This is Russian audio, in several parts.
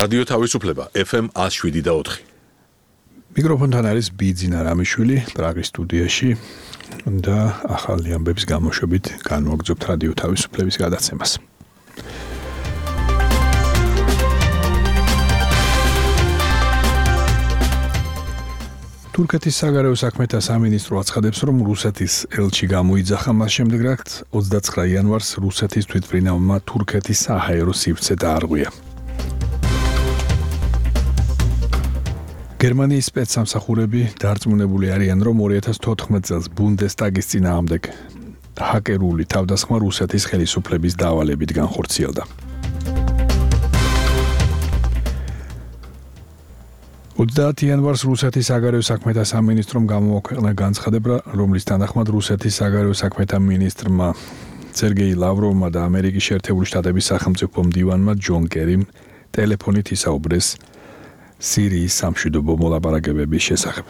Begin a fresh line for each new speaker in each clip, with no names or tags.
რადიო თავისუფლება FM 107.4.
მიკროფონთან არის ბიძინა რამიშვილი პრაღის სტუდიაში და ახალი ამბების გამოშვებით განვაგრძობთ რადიო თავისუფლების გადაცემას. თურქეთის საგარეო საქმეთა სამინისტრო აცხადებს, რომ რუსეთის ელჩი გამოიძახა მას შემდეგ, რაც 29 იანვარს რუსეთის თვითმფრინავმა თურქეთის საჰაერო სივრცე დაარღვია. გერმანიის სპეცსამსახურები დარწმუნებული არიან, რომ 2014 წელს ბუნდესტაგის წინააღმდეგ ჰაკერული თავდასხმა რუსეთის ხელისუფლების დავალებით განხორციელდა. 30 იანვარს რუსეთის საგარეო საქმეთა სამინისტრომ გამოაქვეყნა განცხადება, რომლის თანახმად რუსეთის საგარეო საქმეთა მინისტრმა სერგეი ლავროვმა და ამერიკის შეერთებული შტატების სახელმწიფო მდივანმა ჯონ კერიმ ტელეფონით ისაუბრეს სირიის სამშვიდობო მოლაპარაკებების შესახებ.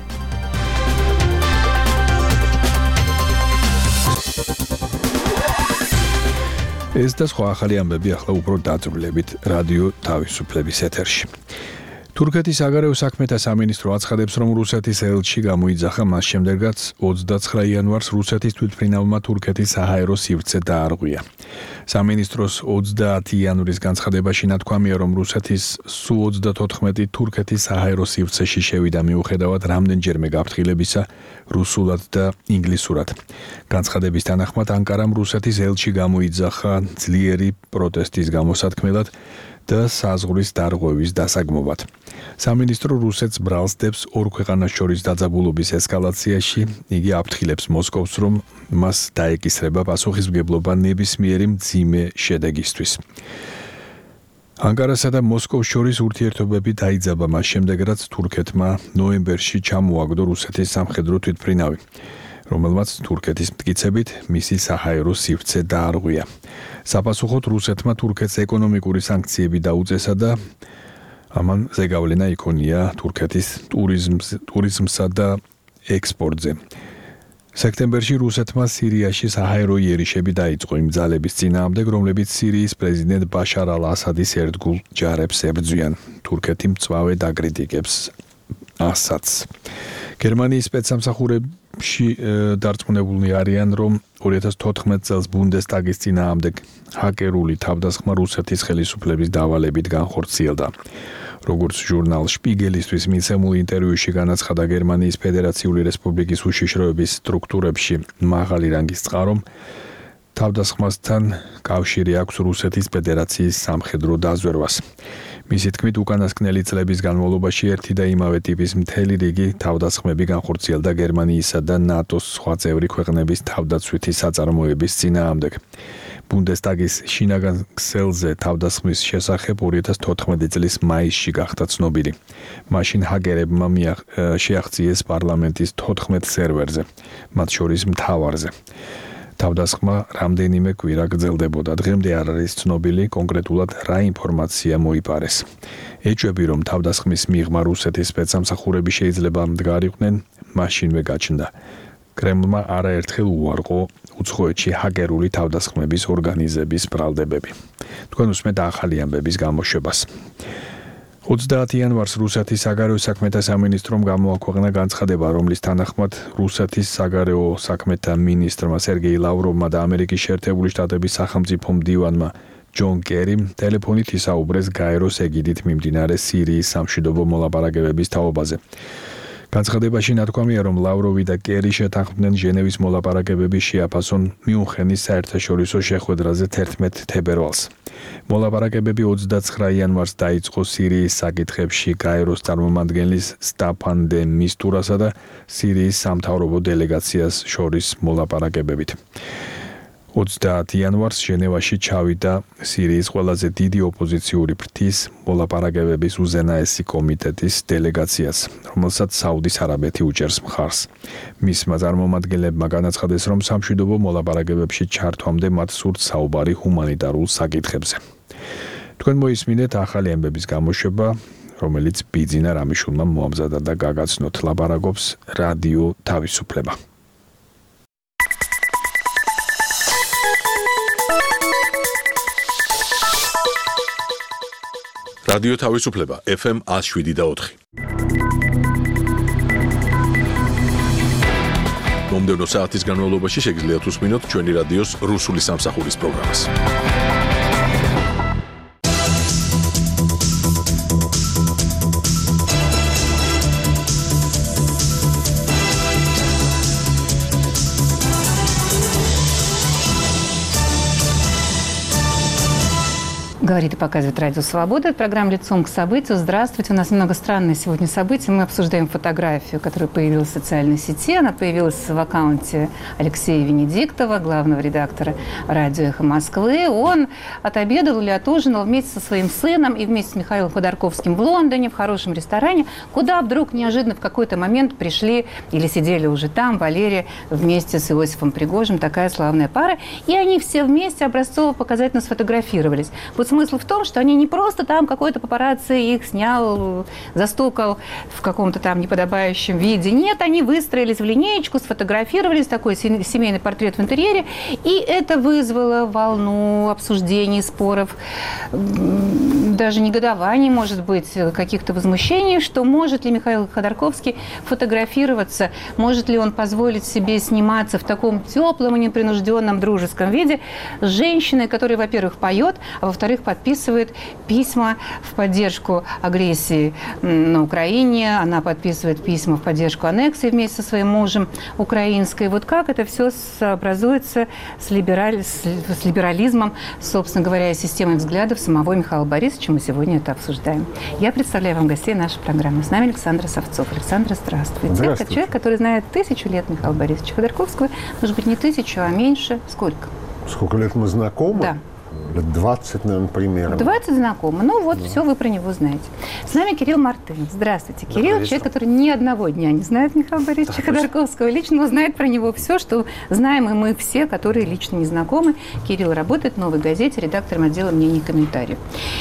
ეს და სხვა ახალი ამბები ახლა უფრო დაწვრილებით რადიო თავისუფლების ეთერში. თურქეთის საგარეო საქმეთა სამინისტრო აცხადებს, რომ რუსეთის ელჩი გამოიძახა მას შემდეგ, რაც 29 იანვარს რუსეთის თვითმფრინავმა თურქეთის საჰაერო სივრცე დაარღვია. სამინისტროს 30 იანვრის განცხადებაში ნათქვამია, რომ რუსეთის Su-34 თურქეთის საჰაერო სივრცეში შევიდა მიუხედავად რამდენჯერმე გაფრთხილებისა რუსულად და ინგლისურად. განცხადების თანახმად ანკარამ რუსეთის ელჩი გამოიძახა ძლიერი პროტესტის გამოსათქმელად და საზღვრის დარღვევის დასაგმობად. სამინისტრო რუსეთს ბრალს დებს ორ ქვეყანას შორის დაძაბულობის ესკალაციაში. იგი აფრთხილებს მოსკოვს, რომ მას დაეკისრება პასუხისმგებლობა ნებისმიერი მძიმე შედეგისთვის. ანკარასა და მოსკოვს შორის ურთიერთობები დაიძაბა მას შემდეგ, რაც თურქეთმა ნოემბერში ჩამოაგდო რუსეთის სამხედრო თვითმფრინავი, რომელმაც თურქეთის მტკიცებით მისი საჰაერო სივრცე დაარღვია. საპასუხოდ რუსეთმა თურქეთს ეკონომიკური სანქციები დაუწესა და ამან ზეგავლენა იქონია თურქეთის ტურიზმსა და ექსპორტზე. სექტემბერში რუსეთმა სირიაში საჰაერო იერიშები დაიწყო იმ ძალების წინააღმდეგ, რომლებიც სირიის პრეზიდენტ ბაშარ ალ-ასადის ერთგულ ჯარებს ებრძვიან. თურქეთი მწვავე დაკრიტიკებს ასადს. გერმანიის სპეცსამსახურებში დარწმუნებულნი არიან, რომ 2014 წელს ბუნდესტაგის წინააღმდეგ ჰაკერული თავდასხმა რუსეთის ხელისუფლების დავალებით განხორციელდა. როგორც ჟურნალ შპიგელისთვის მიცემულ ინტერვიუში განაცხადა გერმანიის ფედერაციული რესპუბლიკის უშიშროების სტრუქტურებში მაღალი რანგის წყარომ, თავდასხმასთან კავშირი აქვს რუსეთის ფედერაციის სამხედრო დაზვერვას. მისი თქმით, უკანასკნელი წლების განმავლობაში ერთი და იმავე ტიპის მთელი რიგი თავდასხმები განხორციელდა გერმანიისა და ნატოს სხვა წევრი ქვეყნების თავდაცვითი საწარმოების წინააღმდეგ. ბუნდესტაგის შინაგან ქსელზე თავდასხმის შესახებ 2014 წლის მაისში გახდა ცნობილი. მაშინ ჰაკერებმა შეაღწიეს პარლამენტის 14 სერვერზე, მათ შორის მთავარზე. თავდასხმა რამდენიმე კვირა გრძელდებოდა. დღემდე არ არის ცნობილი კონკრეტულად რა ინფორმაცია მოიპარეს. ეჭვები, რომ თავდასხმის მიღმა რუსეთის სპეცსამსახურები შეიძლება მდგარიყვნენ, მაშინვე გაჩნდა. კრემლმა არაერთხელ უარყო უცხოეთში ჰაკერული თავდასხმების ორგანიზების ბრალდებები. თქვენ უსმენთ ახალი ამბების გამოშვებას. 30 იანვარს რუსეთის საგარეო საქმეთა სამინისტრომ გამოაქვეყნა განცხადება, რომლის თანახმად რუსეთის საგარეო საქმეთა მინისტრმა სერგეი ლავროვმა და ამერიკის შეერთებული შტატების სახელმწიფო მდივანმა ჯონ კერიმ ტელეფონით ისაუბრეს გაეროს ეგიდით მიმდინარე სირიის სამშვიდობო მოლაპარაკებების თაობაზე. განცხადებაში ნათქვამია, რომ ლავროვი და კერი შეთანხმდნენ ჟენევის მოლაპარაკებების შეაფასონ მიუნხენის საერთაშორისო შეხვედრაზე 11 თებერვალს. მოლაპარაკებები 29 იანვარს დაიწყო სირიის საკითხებში გაეროს წარმომადგენლის სტაფან დე მისტურასა და სირიის სამთავრობო დელეგაციას შორის მოლაპარაკებებით. 30 იანვარს ჟენევაში ჩავიდა სირიის ყველაზე დიდი ოპოზიციური ფრთის მოლაპარაკებების უზენაესი კომიტეტის დელეგაციაც, რომელსაც საუდის არაბეთი უჭერს მხარს. მისმა წარმომადგენლებმა განაცხადეს, რომ სამშვიდობო მოლაპარაკებებში ჩართვამდე მათ სურთ საუბარი ჰუმანიტარულ საკითხებზე. თქვენ მოისმინეთ ახალი ამბების გამოშვება, რომელიც ბიძინა რამიშვილმა მოამზადა და გაგაცნოთ. ლაპარაკობს რადიო თავისუფლება.
რადიო თავისუფლება FM 107.4. მომდევნო საათის განმავლობაში შეგიძლიათ უსმინოთ ჩვენი რადიოს რუსული სამსახურის პროგრამას.
Говорит и показывает Радио Свобода. Это программа «Лицом к событию». Здравствуйте. У нас немного странное сегодня событие. Мы обсуждаем фотографию, которая появилась в социальной сети. Она появилась в аккаунте Алексея Венедиктова, главного редактора «Радио Эхо Москвы». Он отобедал или отужинал вместе со своим сыном и вместе с Михаилом Ходорковским в Лондоне, в хорошем ресторане, куда вдруг неожиданно в какой-то момент пришли или сидели уже там Валерия вместе с Иосифом Пригожиным, такая славная пара. И они все вместе образцово-показательно сфотографировались. Вот смысл в том, что они не просто там какой-то папарацци их снял, застукал в каком-то там неподобающем виде. Нет, они выстроились в линеечку, сфотографировались, такой семейный портрет в интерьере. И это вызвало волну обсуждений, споров, даже негодований, может быть, каких-то возмущений, что может ли Михаил Ходорковский фотографироваться, может ли он позволить себе сниматься в таком теплом и непринужденном дружеском виде с женщиной, которая, во-первых, поет, а во-вторых, подписывает письма в поддержку агрессии на Украине. Она подписывает письма в поддержку аннексии вместе со своим мужем украинской. Вот как это все сообразуется с либерализмом, собственно говоря, и системой взглядов самого Михаила Борисовича. Мы сегодня это обсуждаем. Я представляю вам гостей нашей программы. С нами Александр Савцов. Александр, здравствуйте.
Здравствуйте.
Это человек, который знает 1000 лет Михаила Борисовича Ходорковского. Может быть, не 1000, а меньше. Сколько?
Сколько лет мы знакомы?
Да.
Лет 20, наверное, примерно.
20 знакомы. Ну вот, все вы про него знаете. С нами Кирилл Мартынов. Здравствуйте, Кирилл. Человек, который ни одного дня не знает Михаила Борисовича Ходорковского. Лично, но знает про него все, что знаем и мы все, которые лично не знакомы. Кирилл работает в «Новой газете», редактором отдела мнений и комментариев.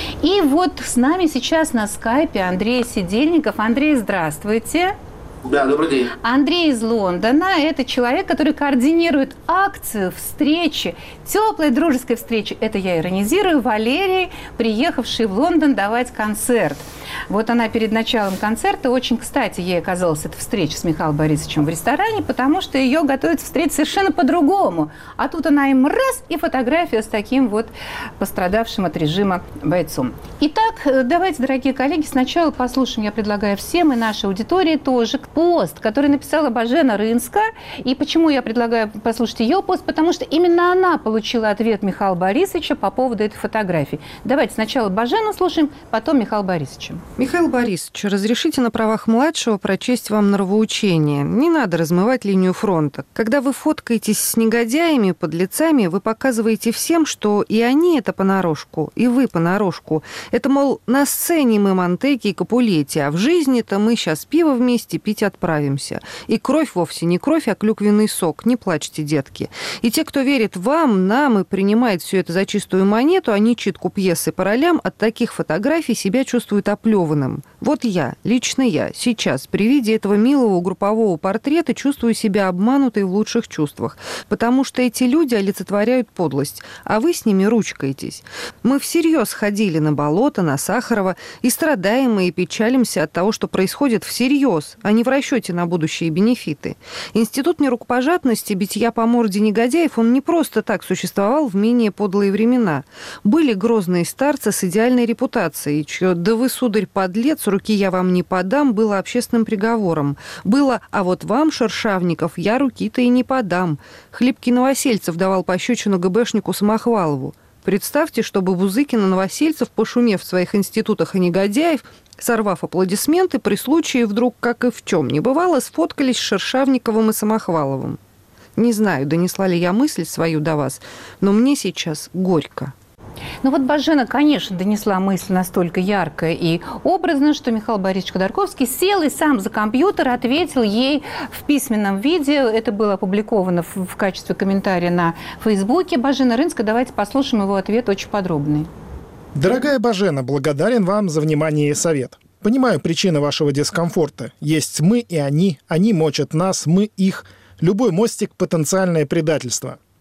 И вот с нами сейчас на скайпе Андрей Сидельников. Андрей, здравствуйте.
Да, добрый день.
Андрей из Лондона. Это человек, который координирует акцию, встречи, теплой дружеской встречи. Это я иронизирую. Валерии, приехавшей в Лондон давать концерт. Вот она перед началом концерта, очень кстати, ей оказалась эта встреча с Михаилом Борисовичем в ресторане, потому что ее готовят встретить совершенно по-другому. А тут она им раз, и фотография с таким вот пострадавшим от режима бойцом. Итак, давайте, дорогие коллеги, сначала послушаем, я предлагаю всем и нашей аудитории тоже, пост, который написала Божена Рынска. И почему я предлагаю послушать ее пост? Потому что именно она получила ответ Михаила Борисовича по поводу этой фотографии. Давайте сначала Божену слушаем, потом Михаила Борисовича.
Михаил Борисович, разрешите на правах младшего прочесть вам нравоучение. Не надо размывать линию фронта. Когда вы фоткаетесь с негодяями, подлецами, вы показываете всем, что и они это понарошку, и вы понарошку. Это, мол, на сцене мы Монтеки и Капулетти, а в жизни-то мы сейчас пиво вместе пить отправимся. И кровь вовсе не кровь, а клюквенный сок. Не плачьте, детки. И те, кто верит вам, нам и принимает все это за чистую монету, а не читку пьесы по ролям, от таких фотографий себя чувствуют оплеванным. Вот я, лично я, сейчас при виде этого милого группового портрета чувствую себя обманутой в лучших чувствах, потому что эти люди олицетворяют подлость, а вы с ними ручкаетесь. Мы всерьез ходили на болото, на Сахарова, и страдаем и печалимся от того, что происходит всерьез, а не в расчете на будущие бенефиты. Институт нерукопожатности, битья по морде негодяев, он не просто так существовал в менее подлые времена. Были грозные старцы с идеальной репутацией, чье «да вы, сударь, подлец, руки я вам не подам» было общественным приговором. Было «а вот вам, шершавников, я руки-то и не подам». Хлипкий Новосельцев давал пощечину ГБшнику Самохвалову. Представьте, чтобы Бузыкин и Новосельцев, пошумев в своих институтах и негодяев, сорвав аплодисменты, при случае вдруг, как и в чем не бывало, сфоткались с Шершавниковым и Самохваловым. Не знаю, донесла ли я мысль свою до вас, но мне сейчас горько.
Ну вот Божена, конечно, донесла мысль настолько ярко и образно, что Михаил Борисович Ходорковский сел и сам за компьютер ответил ей в письменном виде. Это было опубликовано в качестве комментария на Фейсбуке. Божена Рынска, давайте послушаем его ответ очень подробный.
Дорогая Божена, благодарен вам за внимание и совет. Понимаю причины вашего дискомфорта. Есть мы и они мочат нас, мы их. Любой мостик – потенциальное предательство.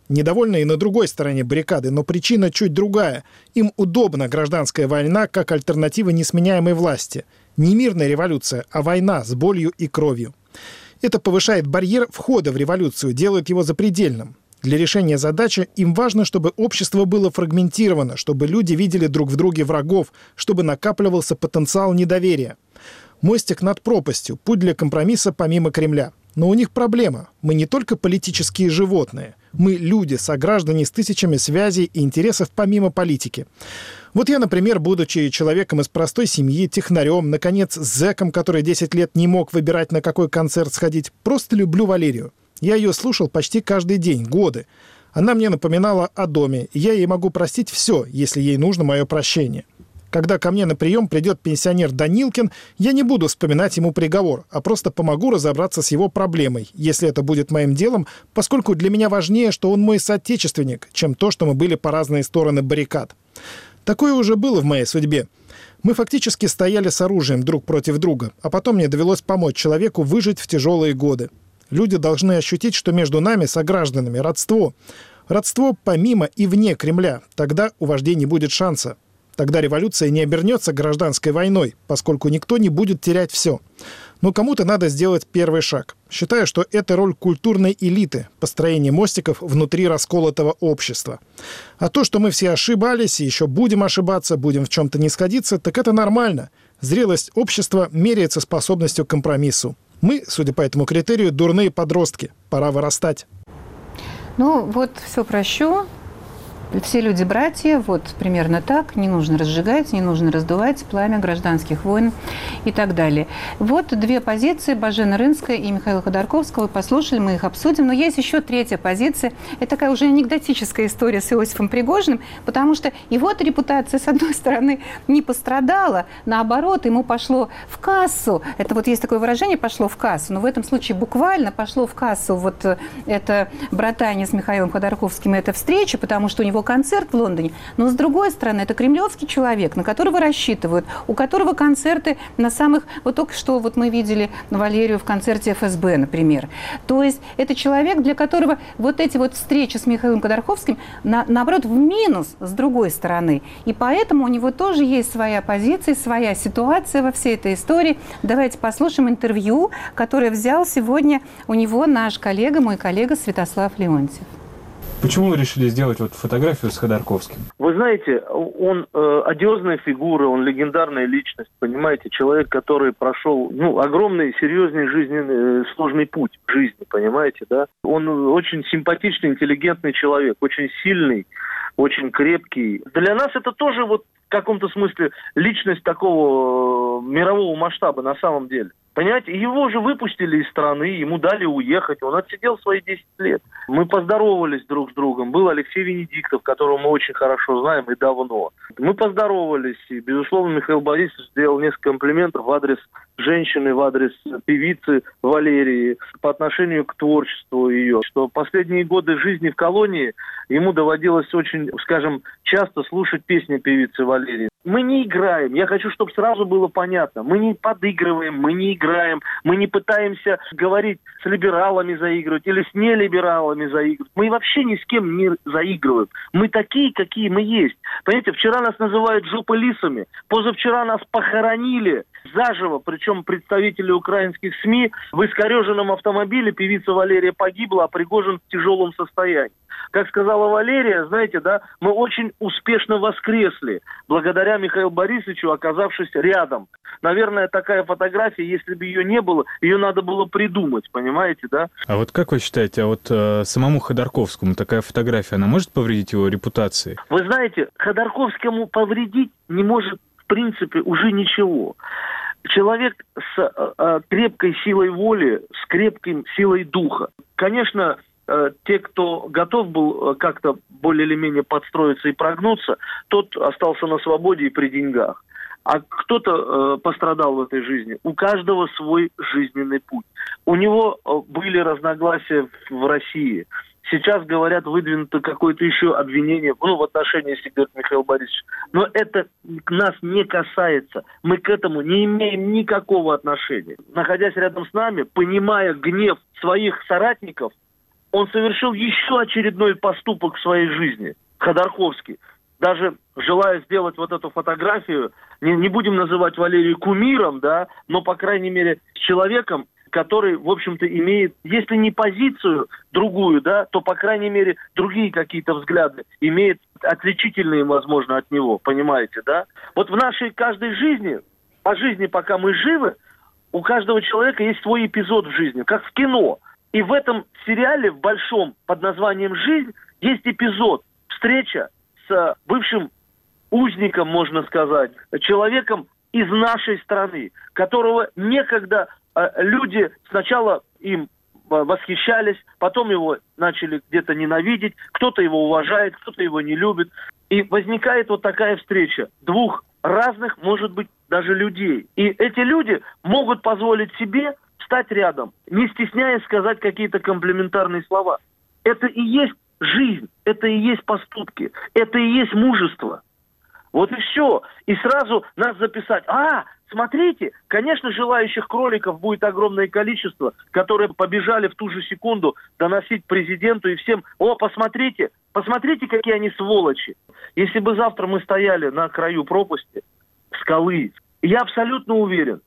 Недовольны и на другой стороне баррикады, но причина чуть другая. Им удобна гражданская война как альтернатива несменяемой власти. Не мирная революция, а война с болью и кровью. Это повышает барьер входа в революцию, делает его запредельным. Для решения задачи им важно, чтобы общество было фрагментировано, чтобы люди видели друг в друге врагов, чтобы накапливался потенциал недоверия. Мостик над пропастью, путь для компромисса помимо Кремля. Но у них проблема. Мы не только политические животные. Мы люди, сограждане с тысячами связей и интересов помимо политики. Вот я, например, будучи человеком из простой семьи, технарем, наконец, зэком, который 10 лет не мог выбирать, на какой концерт сходить, просто люблю Валерию. Я ее слушал почти каждый день, годы. Она мне напоминала о доме, и я ей могу простить все, если ей нужно мое прощение. Когда ко мне на прием придет пенсионер Данилкин, я не буду вспоминать ему приговор, а просто помогу разобраться с его проблемой, если это будет моим делом, поскольку для меня важнее, что он мой соотечественник, чем то, что мы были по разные стороны баррикад. Такое уже было в моей судьбе. Мы фактически стояли с оружием друг против друга, а потом мне довелось помочь человеку выжить в тяжелые годы. Люди должны ощутить, что между нами, согражданами, родство. Родство помимо и вне Кремля. Тогда у вождей не будет шанса. Тогда революция не обернется гражданской войной, поскольку никто не будет терять все. Но кому-то надо сделать первый шаг. Считаю, что это роль культурной элиты, построение мостиков внутри расколотого общества. А то, что мы все ошибались и еще будем ошибаться, будем в чем-то не сходиться, так это нормально. Зрелость общества меряется способностью к компромиссу. Мы, судя по этому критерию, дурные подростки. Пора вырастать.
Ну, вот все прощу. Все люди братья, вот примерно так. Не нужно разжигать, не нужно раздувать пламя гражданских войн и так далее. Вот две позиции, Божена Рынская и Михаила Ходорковского. Вы послушали, мы их обсудим. Но есть еще третья позиция. Это такая уже анекдотическая история с Иосифом Пригожиным, потому что его репутация, с одной стороны, не пострадала, наоборот, ему пошло в кассу. Это вот есть такое выражение «пошло в кассу», но в этом случае буквально пошло в кассу вот это братание с Михаилом Ходорковским, эта встреча, потому что у него концерт в Лондоне, но с другой стороны, это кремлевский человек, на которого рассчитывают, у которого концерты на самых... Вот только что вот мы видели Валерию в концерте ФСБ, например. То есть это человек, для которого вот эти вот встречи с Михаилом Ходорковским, наоборот, в минус с другой стороны. И поэтому у него тоже есть своя позиция, своя ситуация во всей этой истории. Давайте послушаем интервью, которое взял сегодня у него наш коллега, мой коллега Святослав Леонтьев.
Почему вы решили сделать вот фотографию с Ходорковским?
Вы знаете, он одиозная фигура, он легендарная личность, понимаете, человек, который прошел огромный, серьезный жизненный, сложный путь в жизни, понимаете, да? Он очень симпатичный, интеллигентный человек, очень сильный, очень крепкий. Для нас это тоже вот в каком-то смысле личность такого мирового масштаба на самом деле. Понимаете, его же выпустили из страны, ему дали уехать, он отсидел свои 10 лет. Мы поздоровались друг с другом. Был Алексей Венедиктов, которого мы очень хорошо знаем и давно. Мы поздоровались, и, безусловно, Михаил Борисович сделал несколько комплиментов в адрес женщины, в адрес певицы Валерии, по отношению к творчеству ее. Что последние годы жизни в колонии ему доводилось очень, скажем, часто слушать песни певицы Валерии. Мы не играем, я хочу, чтобы сразу было понятно, мы не подыгрываем, мы не играем, мы не пытаемся говорить с либералами заигрывать или с нелибералами заигрывать. Мы вообще ни с кем не заигрываем. Мы такие, какие мы есть. Понимаете, вчера нас называют жопылисами, позавчера нас похоронили заживо, причем представители украинских СМИ, в искореженном автомобиле певица Валерия погибла, а Пригожин в тяжелом состоянии. Как сказала Валерия, знаете, да, мы очень успешно воскресли, благодаря Михаилу Борисовичу, оказавшись рядом. Наверное, такая фотография, если бы ее не было, ее надо было придумать, понимаете, да?
А вот как вы считаете, самому Ходорковскому такая фотография, она может повредить его репутации?
Вы знаете, Ходорковскому повредить не может, в принципе, уже ничего. Человек с крепкой силой воли, с крепкой силой духа. Конечно, те, кто готов был как-то более или менее подстроиться и прогнуться, тот остался на свободе и при деньгах. А кто-то пострадал в этой жизни. У каждого свой жизненный путь. У него были разногласия в России. Сейчас, говорят, выдвинуто какое-то еще обвинение, в отношении, если говорит Михаил Борисович. Но это нас не касается. Мы к этому не имеем никакого отношения. Находясь рядом с нами, понимая гнев своих соратников, он совершил еще очередной поступок в своей жизни, Ходорковский. Даже желая сделать вот эту фотографию, не будем называть Валерия кумиром, да, но, по крайней мере, с человеком, который, в общем-то, имеет, если не позицию другую, да, то, по крайней мере, другие какие-то взгляды имеет, отличительные, возможно, от него, понимаете, да? Вот в нашей каждой жизни, по жизни, пока мы живы, у каждого человека есть свой эпизод в жизни, как в кино. И в этом сериале, в большом, под названием «Жизнь», есть эпизод, встреча с бывшим узником, можно сказать, человеком из нашей страны, которого некогда люди сначала им восхищались, потом его начали где-то ненавидеть, кто-то его уважает, кто-то его не любит. И возникает вот такая встреча двух разных, может быть, даже людей. И эти люди могут позволить себе стать рядом, не стесняясь сказать какие-то комплиментарные слова. Это и есть жизнь, это и есть поступки, это и есть мужество. Вот и все. И сразу нас записать. Смотрите, конечно, желающих кроликов будет огромное количество, которые побежали в ту же секунду доносить президенту и всем. Посмотрите, какие они сволочи. Если бы завтра мы стояли на краю пропасти, скалы, я абсолютно уверен,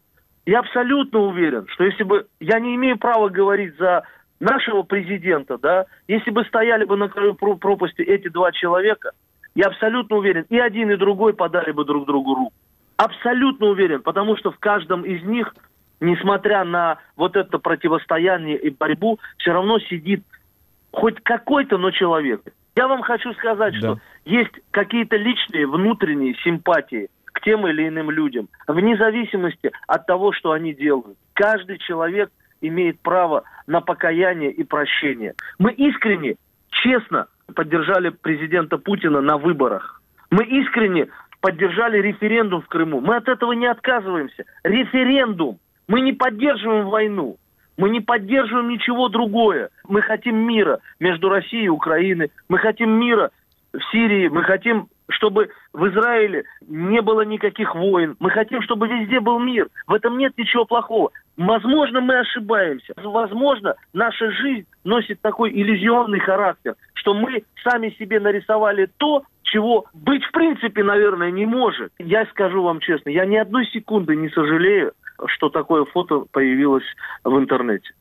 что если бы, я не имею права говорить за нашего президента, да, если бы стояли бы на краю пропасти эти два человека, я абсолютно уверен, и один, и другой подали бы друг другу руку. Абсолютно уверен, потому что в каждом из них, несмотря на вот это противостояние и борьбу, все равно сидит хоть какой-то, но человек. Я вам хочу сказать, что есть какие-то личные внутренние симпатии к тем или иным людям, вне зависимости от того, что они делают. Каждый человек имеет право на покаяние и прощение. Мы искренне, честно поддержали президента Путина на выборах. Мы искренне поддержали референдум в Крыму. Мы от этого не отказываемся. Референдум. Мы не поддерживаем войну. Мы не поддерживаем ничего другое. Мы хотим мира между Россией и Украиной. Мы хотим мира в Сирии. Мы хотим, чтобы в Израиле не было никаких войн. Мы хотим, чтобы везде был мир. В этом нет ничего плохого. Возможно, мы ошибаемся. Возможно, наша жизнь носит такой иллюзионный характер, что мы сами себе нарисовали то, чего быть в принципе, наверное, не может. Я скажу вам честно, я ни одной секунды не сожалею, что такое фото появилось в интернете.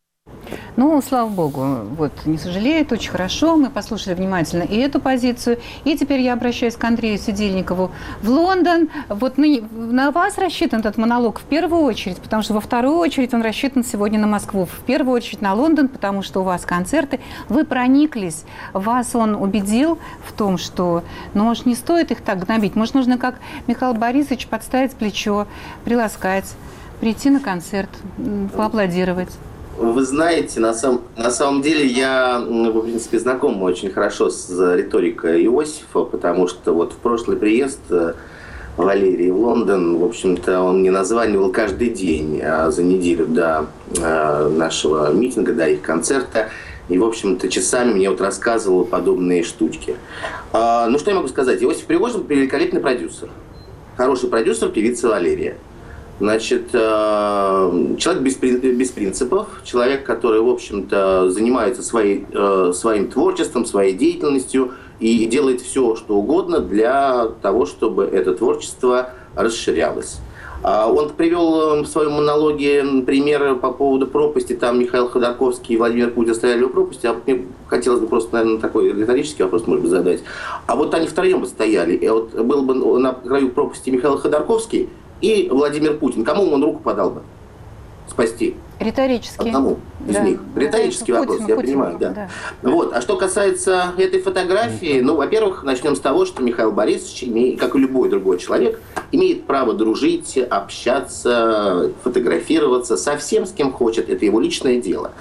Ну, слава богу, вот, не сожалеет, очень хорошо, мы послушали внимательно и эту позицию. И теперь я обращаюсь к Андрею Сидельникову в Лондон. Вот на вас рассчитан этот монолог в первую очередь, потому что во вторую очередь он рассчитан сегодня на Москву. В первую очередь на Лондон, потому что у вас концерты. Вы прониклись, вас он убедил в том, что, может, не стоит их так гнобить. Может, нужно, как Михаил Борисович, подставить плечо, приласкать, прийти на концерт, поаплодировать.
Вы знаете, на самом деле я, в принципе, знаком очень хорошо с риторикой Иосифа, потому что вот в прошлый приезд Валерии в Лондон, в общем-то, он мне названивал каждый день за неделю до нашего митинга, до их концерта, и, в общем-то, часами мне вот рассказывал подобные штучки. Ну, что я могу сказать? Иосиф Пригожин – великолепный продюсер. Хороший продюсер, певица Валерия. Значит, человек без принципов, человек, который, в общем-то, занимается своим творчеством, своей деятельностью и делает все, что угодно для того, чтобы это творчество расширялось. Он привел в своем монологе примеры по поводу пропасти. Там Михаил Ходорковский и Владимир Путин стояли у пропасти. А мне хотелось бы просто, наверное, такой риторический вопрос, может быть, задать. А вот они втроем бы стояли. И вот был бы на краю пропасти Михаил Ходорковский и Владимир Путин. Кому он руку подал бы спасти?
Риторический.
Одному из них. Риторический вопрос, я понимаю, да. Вот. А что касается этой фотографии, во-первых, начнем с того, что Михаил Борисович, как и любой другой человек, имеет право дружить, общаться, фотографироваться со всем, с кем хочет. Это его личное дело.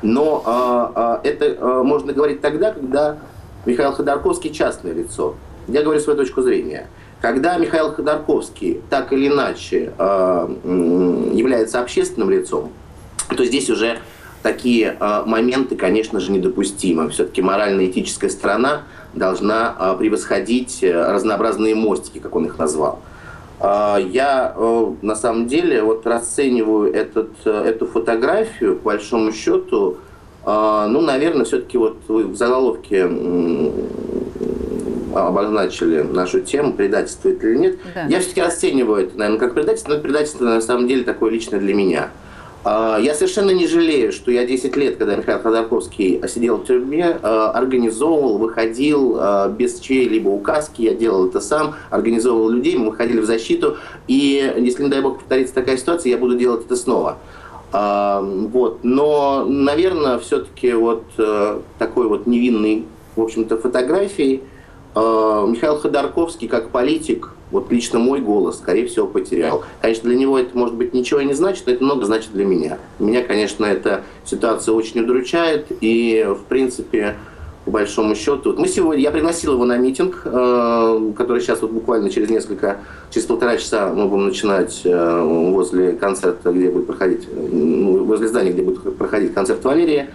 Но это можно говорить тогда, когда Михаил Ходорковский частное лицо. Я говорю свою точку зрения. Когда Михаил Ходорковский так или иначе является общественным лицом, то здесь уже такие моменты, конечно же, недопустимы. Все-таки морально-этическая сторона должна превосходить разнообразные мостики, как он их назвал. Я на самом деле расцениваю эту фотографию, по большому счету, Наверное, все-таки вот вы в заголовке обозначили нашу тему, предательство это или нет.
Да.
Я все-таки расцениваю это, наверное, как предательство, но это предательство на самом деле такое личное для меня. Я совершенно не жалею, что я 10 лет, когда Михаил Ходорковский сидел в тюрьме, организовывал, выходил без чьей-либо указки, я делал это сам, организовывал людей, мы выходили в защиту, и если, не дай бог, повторится такая ситуация, я буду делать это снова. Но, наверное, все-таки вот такой вот невинной, в общем-то, фотографией Михаил Ходорковский как политик, вот лично мой голос, скорее всего, потерял. Конечно, для него это, может быть, ничего не значит, но это много значит для меня. Меня, конечно, эта ситуация очень удручает, и, в принципе, по большому счету... Я пригласил его на митинг, который сейчас вот буквально через 1,5 часа мы будем начинать возле концерта, где будет проходить, возле здания, где будет проходить концерт Валерия.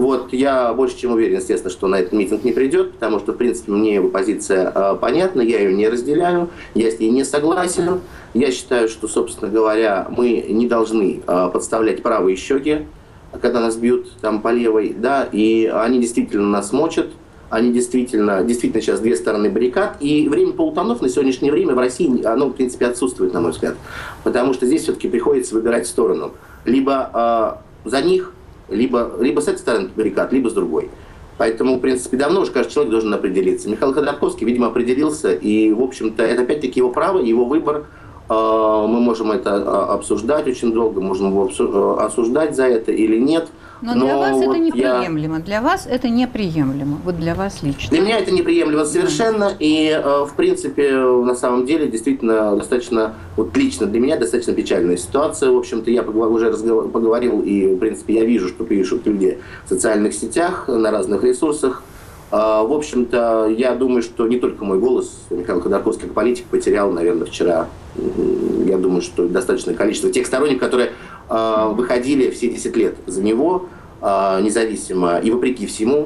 Я больше чем уверен, естественно, что на этот митинг не придет, потому что, в принципе, мне его позиция понятна, я ее не разделяю, я с ней не согласен. Я считаю, что, собственно говоря, мы не должны подставлять правые щеки, когда нас бьют там по левой, да, и они действительно нас мочат, они действительно сейчас две стороны баррикад, и время полутонов на сегодняшнее время в России, оно, в принципе, отсутствует, на мой взгляд, потому что здесь все-таки приходится выбирать сторону. Либо за них, либо с этой стороны баррикад, либо с другой. Поэтому, в принципе, давно уже каждый человек должен определиться. Михаил Ходорковский, видимо, определился, и, в общем-то, это опять-таки его право, его выбор. Мы можем это обсуждать очень долго, можем его осуждать за это или нет.
Но для вас это неприемлемо. Для вас это неприемлемо. Вот для вас лично.
Для меня это неприемлемо совершенно. И, в принципе, на самом деле, действительно, достаточно, вот лично для меня, достаточно печальная ситуация. В общем-то, я уже поговорил, и, в принципе, я вижу, что пишут люди в социальных сетях, на разных ресурсах. В общем-то, я думаю, что не только мой голос, Михаил Ходорковский как политик потерял, наверное, вчера, я думаю, что достаточное количество тех сторонников, которые выходили все 10 лет за него, независимо и вопреки всему.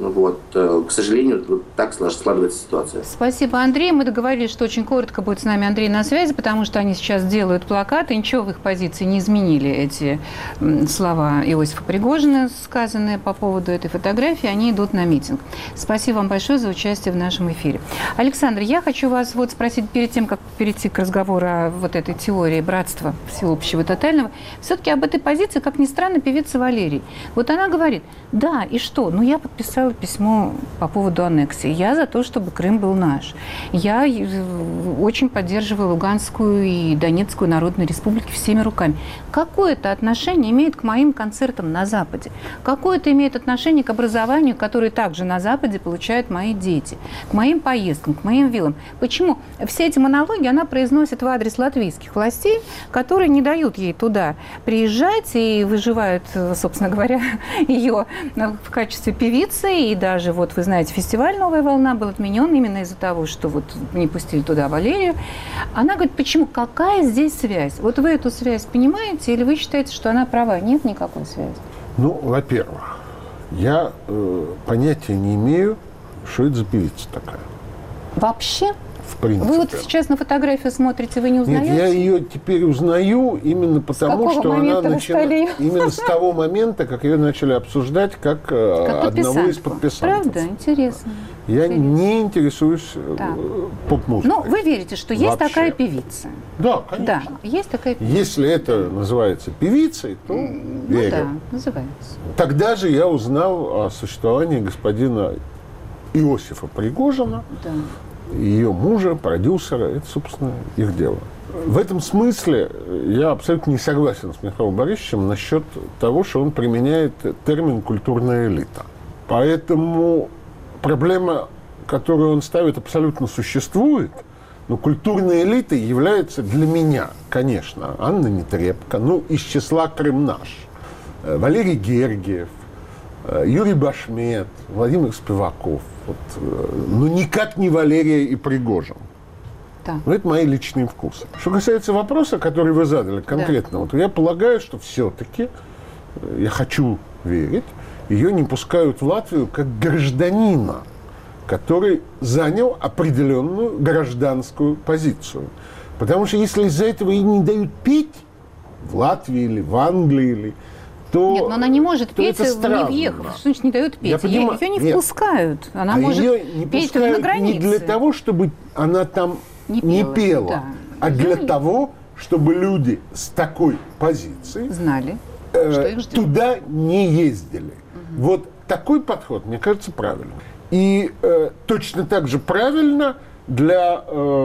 К сожалению, вот так складывается ситуация.
Спасибо, Андрей. Мы договорились, что очень коротко будет с нами Андрей на связи, потому что они сейчас делают плакаты. Ничего в их позиции не изменили эти слова Иосифа Пригожина, сказанные по поводу этой фотографии. Они идут на митинг. Спасибо вам большое за участие в нашем эфире. Александр, я хочу вас спросить перед тем, как перейти к разговору о вот этой теории братства всеобщего тотального, все-таки об этой позиции, как ни странно, певица Валерий. Вот она говорит, да, и что? Я подписала письмо по поводу аннексии. Я за то, чтобы Крым был наш. Я очень поддерживаю Луганскую и Донецкую народные республики всеми руками. Какое это отношение имеет к моим концертам на Западе? Какое это имеет отношение к образованию, которое также на Западе получают мои дети? К моим поездкам, к моим виллам? Почему? Все эти монологи она произносит в адрес латвийских властей, которые не дают ей туда приезжать и выживают, собственно говоря, ее в качестве певицы. И даже, вы знаете, фестиваль «Новая волна» был отменен именно из-за того, что не пустили туда Валерию. Она говорит, почему? Какая здесь связь? Вы эту связь понимаете или вы считаете, что она права? Нет никакой связи.
Во-первых, я понятия не имею, что это за певица такая.
Вообще?
В принципе.
Вы сейчас на фотографию смотрите, вы не узнаете?
Нет, я ее теперь узнаю именно потому, что она именно с того момента, как ее начали обсуждать как одного из подписантов.
Правда? Интересно.
Я не интересуюсь поп-музыкой.
Вы верите, что есть такая певица?
Да, конечно.
Да, есть такая певица.
Если это называется певицей, то верю.
Да, называется.
Тогда же я узнал о существовании господина Иосифа Пригожина, ее мужа, продюсера. Это, собственно, их дело. В этом смысле я абсолютно не согласен с Михаилом Борисовичем насчет того, что он применяет термин «культурная элита». Поэтому проблема, которую он ставит, абсолютно существует, но культурной элитой является для меня, конечно, Анна Нетребко, из числа «Крым наш», Валерий Гергиев, Юрий Башмет, Владимир Спиваков. Никак не Валерия и Пригожин. Да. Это мои личные вкусы. Что касается вопроса, который вы задали конкретно, я полагаю, что все-таки, я хочу верить, ее не пускают в Латвию как гражданина, который занял определенную гражданскую позицию. Потому что если из-за этого ей не дают петь в Латвии или в Англии,
Нет, но она не может петь,
это странно.
не въехав. Что значит не дают петь?
Я понимаю.
Ее не
Нет.
впускают. Она
А
может
ее не
петь
пускают
на границе.
не для того, чтобы она там не пела,
да.
а для того, чтобы люди с такой позиции
Знали, что их ждет.
туда не ездили. Вот такой подход, мне кажется, правильным. И точно так же правильно для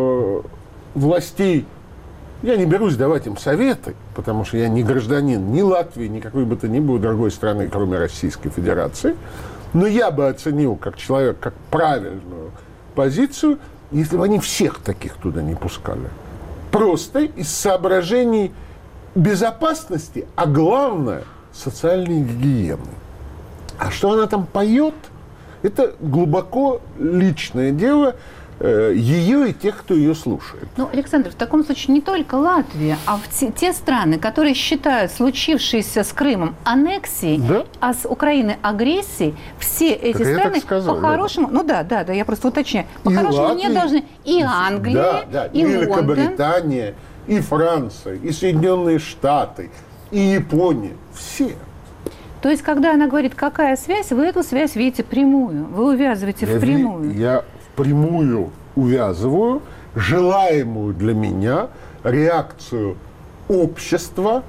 властей. Я не берусь давать им советы, потому что я не гражданин ни Латвии, ни какой бы то ни было другой страны, кроме Российской Федерации. Но я бы оценил как человек, как правильную позицию, если бы они всех таких туда не пускали. Просто из соображений безопасности, а главное – социальной гигиены. А что она там поет, это глубоко личное дело ее и тех, кто ее слушает.
Ну, Александр, в таком случае не только Латвия, а те страны, которые считают случившееся с Крымом аннексией,
Да?
а с Украины агрессией, все эти
Так я
страны
так сказал,
по-хорошему, ну да, я просто уточняю, по-хорошему не должны и Англия,
и
и Лондон.
Великобритания, и Франция, и Соединенные Штаты, и Япония. Все.
То есть, когда она говорит, какая связь, вы эту связь видите прямую, вы увязываете впрямую.
Я впрямую увязываю желаемую для меня реакцию общества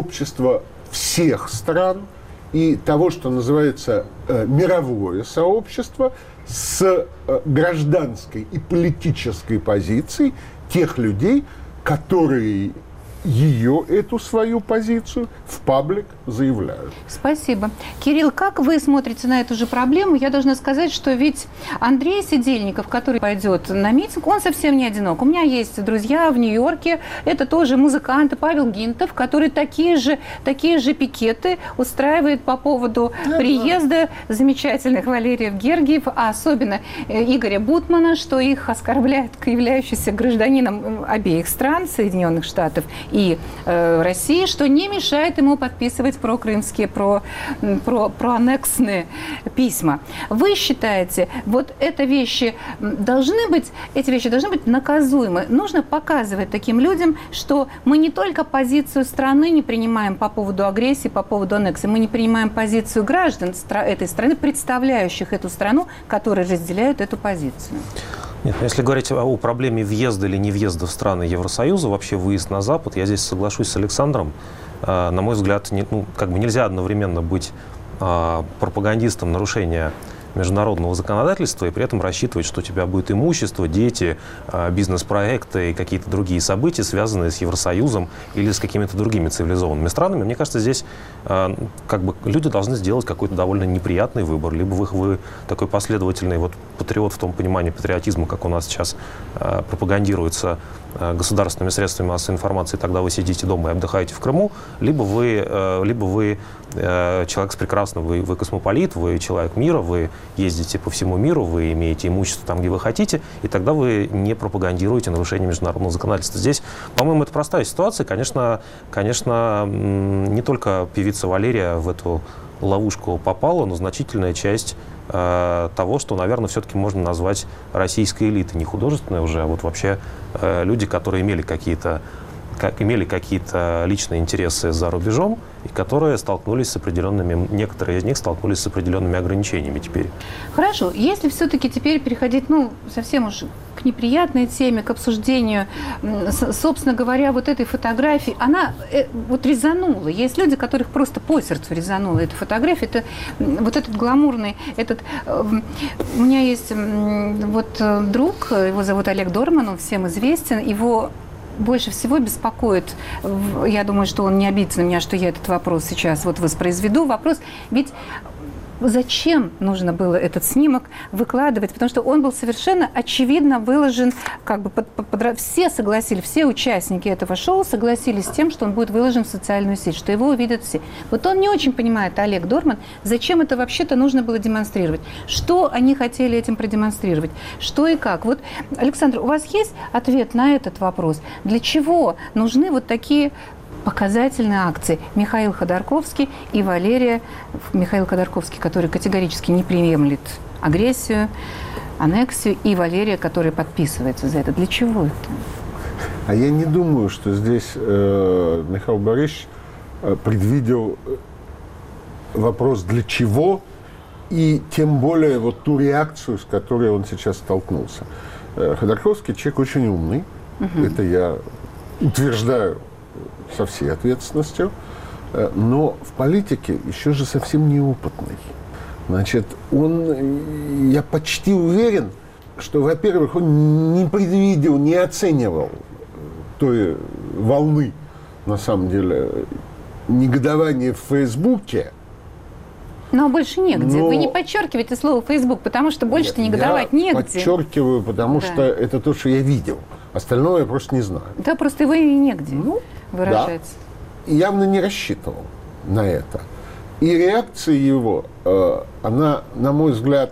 всех стран и того, что называется мировое сообщество, с гражданской и политической позицией тех людей, которые ее, эту свою позицию, в паблик заявляют.
Спасибо. Кирилл, как вы смотрите на эту же проблему? Я должна сказать, что ведь Андрей Сидельников, который пойдет на митинг, он совсем не одинок. У меня есть друзья в Нью-Йорке, это тоже музыканты, Павел Гинтов, который такие же пикеты устраивает по поводу приезда замечательных Валериев Гергиев, а особенно Игоря Бутмана, что их оскорбляют к являющимся гражданином обеих стран, Соединенных Штатов и России, что не мешает ему подписывать прокрымские, проаннексные письма. Вы считаете, вот эти вещи должны быть наказуемы? Нужно показывать таким людям, что мы не только позицию страны не принимаем по поводу агрессии, по поводу аннексии, мы не принимаем позицию граждан этой страны, представляющих эту страну, которые разделяют эту позицию.
Нет, если говорить о проблеме въезда или не въезда в страны Евросоюза, вообще выезд на Запад, я здесь соглашусь с Александром. На мой взгляд, нельзя одновременно быть пропагандистом нарушения международного законодательства и при этом рассчитывать, что у тебя будет имущество, дети, бизнес-проекты и какие-то другие события, связанные с Евросоюзом или с какими-то другими цивилизованными странами. Мне кажется, здесь люди должны сделать какой-то довольно неприятный выбор. Либо вы такой последовательный патриот в том понимании патриотизма, как у нас сейчас пропагандируется государственными средствами массовой информации, тогда вы сидите дома и отдыхаете в Крыму, либо вы человек с прекрасным, вы космополит, вы человек мира, вы ездите по всему миру, вы имеете имущество там, где вы хотите, и тогда вы не пропагандируете нарушение международного законодательства. Здесь, по-моему, это простая ситуация. Конечно, не только певица Валерия в эту ловушку попала, но значительная часть того, что, наверное, все-таки можно назвать российской элитой. Не художественной уже, а вообще люди, которые имели какие-то личные интересы за рубежом, и которые столкнулись с определенными, некоторые из них столкнулись с определенными ограничениями теперь. Хорошо,
если все-таки теперь переходить, совсем уж к неприятной теме, к обсуждению, собственно говоря, вот этой фотографии, она резанула. Есть люди, которых просто по сердцу резанула эта фотография. Это этот гламурный, у меня есть друг, его зовут Олег Дорман, он всем известен, его больше всего беспокоит, я думаю, что он не обидится на меня, что я этот вопрос сейчас воспроизведу. Вопрос, ведь зачем нужно было этот снимок выкладывать? Потому что он был совершенно очевидно выложен, все согласились, все участники этого шоу согласились с тем, что он будет выложен в социальную сеть, что его увидят все. Он не очень понимает, Олег Дорман, зачем это вообще-то нужно было демонстрировать. Что они хотели этим продемонстрировать? Что и как? Александр, у вас есть ответ на этот вопрос? Для чего нужны такие показательные акции? Михаил Ходорковский и Валерия. Михаил Ходорковский, который категорически не приемлет агрессию, аннексию, и Валерия, которая подписывается за это. Для чего это?
А я не думаю, что здесь Михаил Борисович предвидел вопрос для чего, и тем более вот ту реакцию, с которой он сейчас столкнулся. Ходорковский человек очень умный, это я утверждаю со всей ответственностью, но в политике еще же совсем неопытный. Значит, я почти уверен, что, во-первых, он не предвидел, не оценивал той волны, на самом деле, негодования в Фейсбуке.
Но больше негде.
Но...
Вы не подчеркиваете слово Facebook, потому что больше-то негодовать негде.
Я подчеркиваю, потому что это то, что я видел. Остальное я просто не знаю.
Да, просто его и негде выражать.
Да. Явно не рассчитывал на это. И реакция его, она, на мой взгляд,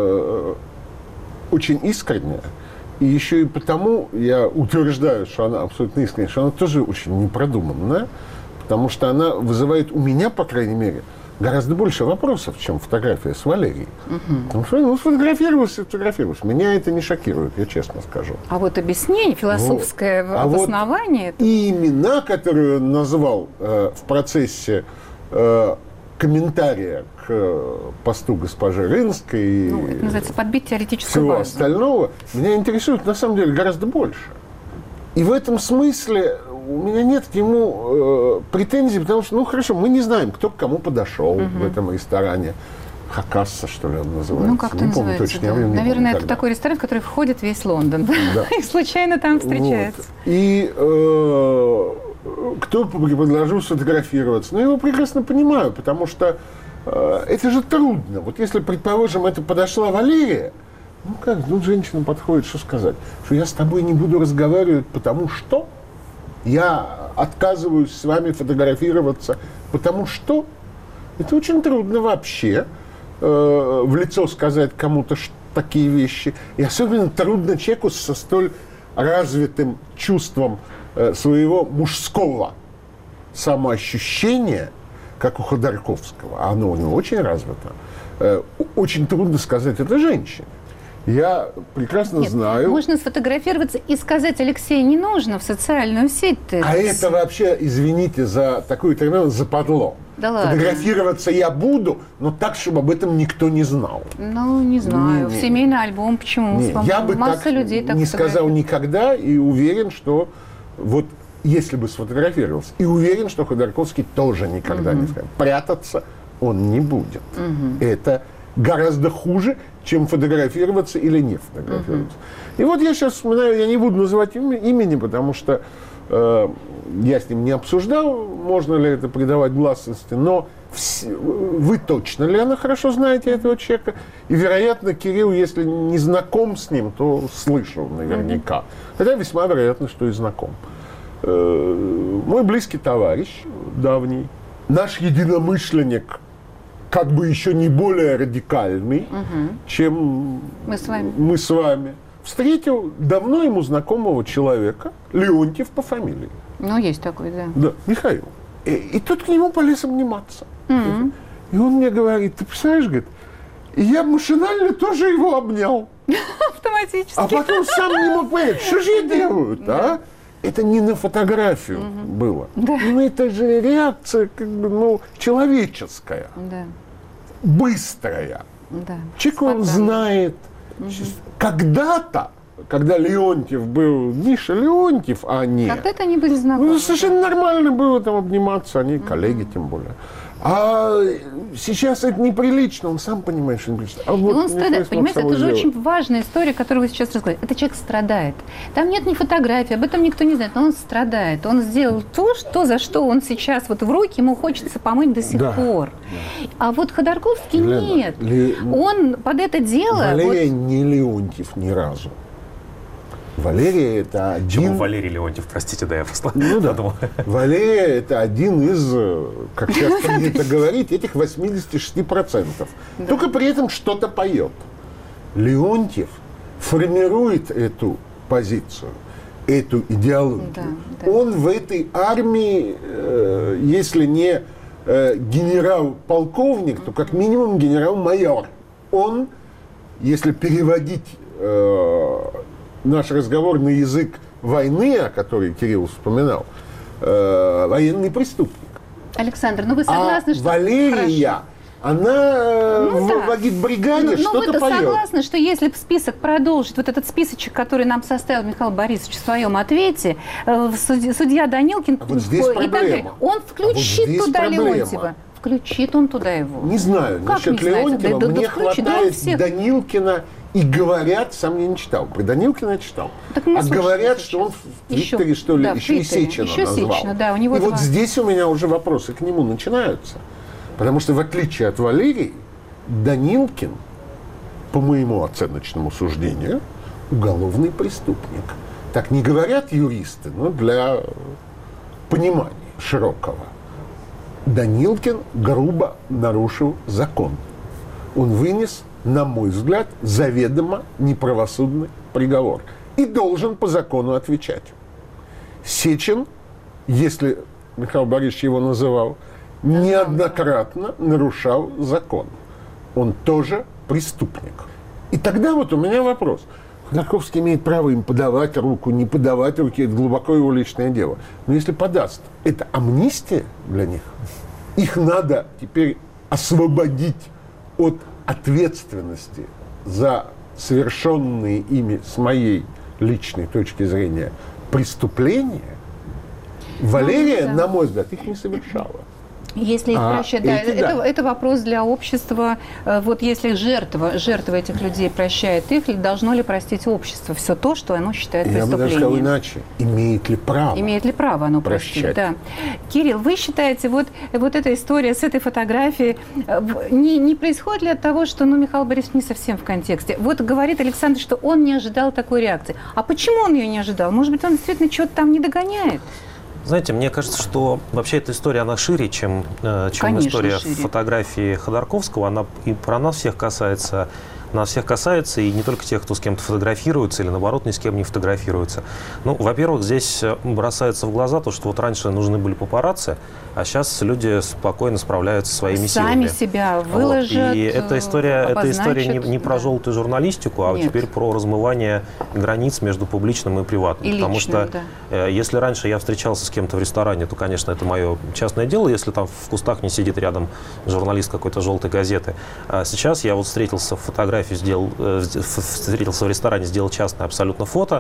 очень искренняя. И еще и потому я утверждаю, что она абсолютно искренняя, что она тоже очень непродуманная, потому что она вызывает у меня, по крайней мере, гораздо больше вопросов, чем фотография с Валерией. Потому что, сфотографировалась. Меня это не шокирует, я честно скажу.
А вот объяснение, философское обоснование...
Вот и имена, которые он назвал в процессе комментария к посту госпожи Рынской...
это называется подбить теоретическую
всего
базу.
Остального, меня интересует, на самом деле, гораздо больше. И в этом смысле у меня нет к нему претензий, потому что, хорошо, мы не знаем, кто к кому подошел в этом ресторане. Хакасса, что ли, он называется?
Как это
не помню
называется?
точно.
Да. Наверное, это такой ресторан, в который входит весь Лондон. Да. И случайно там встречается.
Вот. И кто предложил сфотографироваться? Я его прекрасно понимаю, потому что это же трудно. Вот если, предположим, это подошла Валерия, женщина подходит, что сказать? Что я с тобой не буду разговаривать, потому что я отказываюсь с вами фотографироваться, потому что это очень трудно вообще в лицо сказать кому-то такие вещи. И особенно трудно человеку со столь развитым чувством своего мужского самоощущения, как у Ходорковского, а оно у него очень развито, очень трудно сказать это женщине. Я прекрасно знаю...
Можно сфотографироваться и сказать: Алексей, не нужно в социальную сеть.
Это вообще, извините за такую термин, западло.
Да ладно.
Фотографироваться я буду, но так, чтобы об этом никто не знал.
Не знаю. В семейный альбом почему?
Я бы
Масса людей так
не сказал никогда, и уверен, что вот если бы сфотографировался, и уверен, что Ходорковский тоже никогда не скажет. Прятаться он не будет. Это гораздо хуже, чем фотографироваться или не фотографироваться. И вот я сейчас вспоминаю, я не буду называть имени, потому что я с ним не обсуждал, можно ли это придавать гласности, но вы точно, Лена, хорошо знаете этого человека, и, вероятно, Кирилл, если не знаком с ним, то слышал наверняка. Хотя весьма вероятно, что и знаком. Мой близкий товарищ, давний, наш единомышленник, как бы еще не более радикальный, чем мы с вами, встретил давно ему знакомого человека, Леонтьев по фамилии.
Есть такой, да.
Да, Михаил. И тот к нему полез обниматься. И он мне говорит: ты представляешь, говорит, и я машинально тоже его обнял.
Автоматически.
А потом сам не мог понять, что же я делаю, а? Это не на фотографию было.
Да.
Это же реакция, человеческая.
Да.
Быстрая.
Да.
Человек, он знает. Когда-то, когда Леонтьев был Миша Леонтьев, а не...
Когда-то они были знакомы.
Совершенно нормально было там обниматься, они коллеги тем более. А сейчас это неприлично, он сам понимает, что неприлично.
Он страдает, понимаете, это же очень важная история, которую вы сейчас рассказываете. Это человек страдает. Там нет ни фотографий, об этом никто не знает, но он страдает. Он сделал то, за что он сейчас в руки ему хочется помыть до сих пор. Да. А вот Ходорковский нет. Он под это дело...
Валерия не Леонтьев ни разу. Валерия это один...
Почему Валерий Леонтьев, простите, да, я просто
подумал. Валерия это один из, как сейчас принято говорить, этих 86%. Да. Только при этом что-то поет. Леонтьев формирует эту позицию, эту идеологию. Да. Он в этой армии, если не генерал-полковник, то как минимум генерал-майор. Он, если переводить наш разговор на язык войны, о которой Кирилл вспоминал, военный преступник.
Александр, ну вы согласны, что...
Валерия...
Хорошо.
Она в агитбригаде что-то поет.
Согласна, что если список продолжит, вот этот списочек, который нам составил Михаил Борисович в своем ответе, судья Данилкин,
вот здесь проблема.
Он включит туда Леонтьева. Включит он туда его.
Не знаю, насчет Леонтьева мне хватает Данилкина, и говорят, сам я не читал, про Данилкина я читал, а говорят, что он в Твиттере, что ли, еще и Сечина назвал.
Да, у него
и вот здесь у меня уже вопросы к нему начинаются. Потому что, в отличие от Валерии, Данилкин, по моему оценочному суждению, уголовный преступник. Так не говорят юристы, но для понимания широкого. Данилкин грубо нарушил закон. Он вынес, на мой взгляд, заведомо неправосудный приговор. И должен по закону отвечать. Сечин, если Михаил Борисович его называл, неоднократно нарушал закон. Он тоже преступник. И тогда вот у меня вопрос. Ходорковский имеет право им подавать руку, не подавать руки, это глубоко его личное дело. Но если подаст, это амнистия для них? Их надо теперь освободить от ответственности за совершенные ими, с моей личной точки зрения, преступления? Валерия, на мой взгляд, их не совершала.
Если их прощать, это вопрос для общества. Вот если жертва этих людей прощает их, должно ли простить общество все то, что оно считает преступлением? Я бы даже сказал
иначе. Имеет ли право?
Имеет ли право оно простить? Да. Кирилл, вы считаете, вот эта история с этой фотографией не происходит ли от того, что Михаил Борисович не совсем в контексте? Вот говорит Александр, что он не ожидал такой реакции. А почему он ее не ожидал? Может быть, он действительно чего-то там не догоняет?
Знаете, мне кажется, что вообще эта история, она шире, чем история
шире.
Фотографии Ходорковского. Она и про нас всех касается. Нас всех касается, и не только тех, кто с кем-то фотографируется, или, наоборот, ни с кем не фотографируется. Ну, во-первых, здесь бросается в глаза то, что вот раньше нужны были папарацци, а сейчас люди спокойно справляются со своими силами.
Сами себя выложат,
И эта история не про желтую журналистику, а теперь про размывание границ между публичным и приватным. Потому что если раньше я встречался с кем-то в ресторане, то, конечно, это мое частное дело, если там в кустах не сидит рядом журналист какой-то желтой газеты. А сейчас я вот встретился в фотографии, встретился в ресторане, сделал частное абсолютно фото.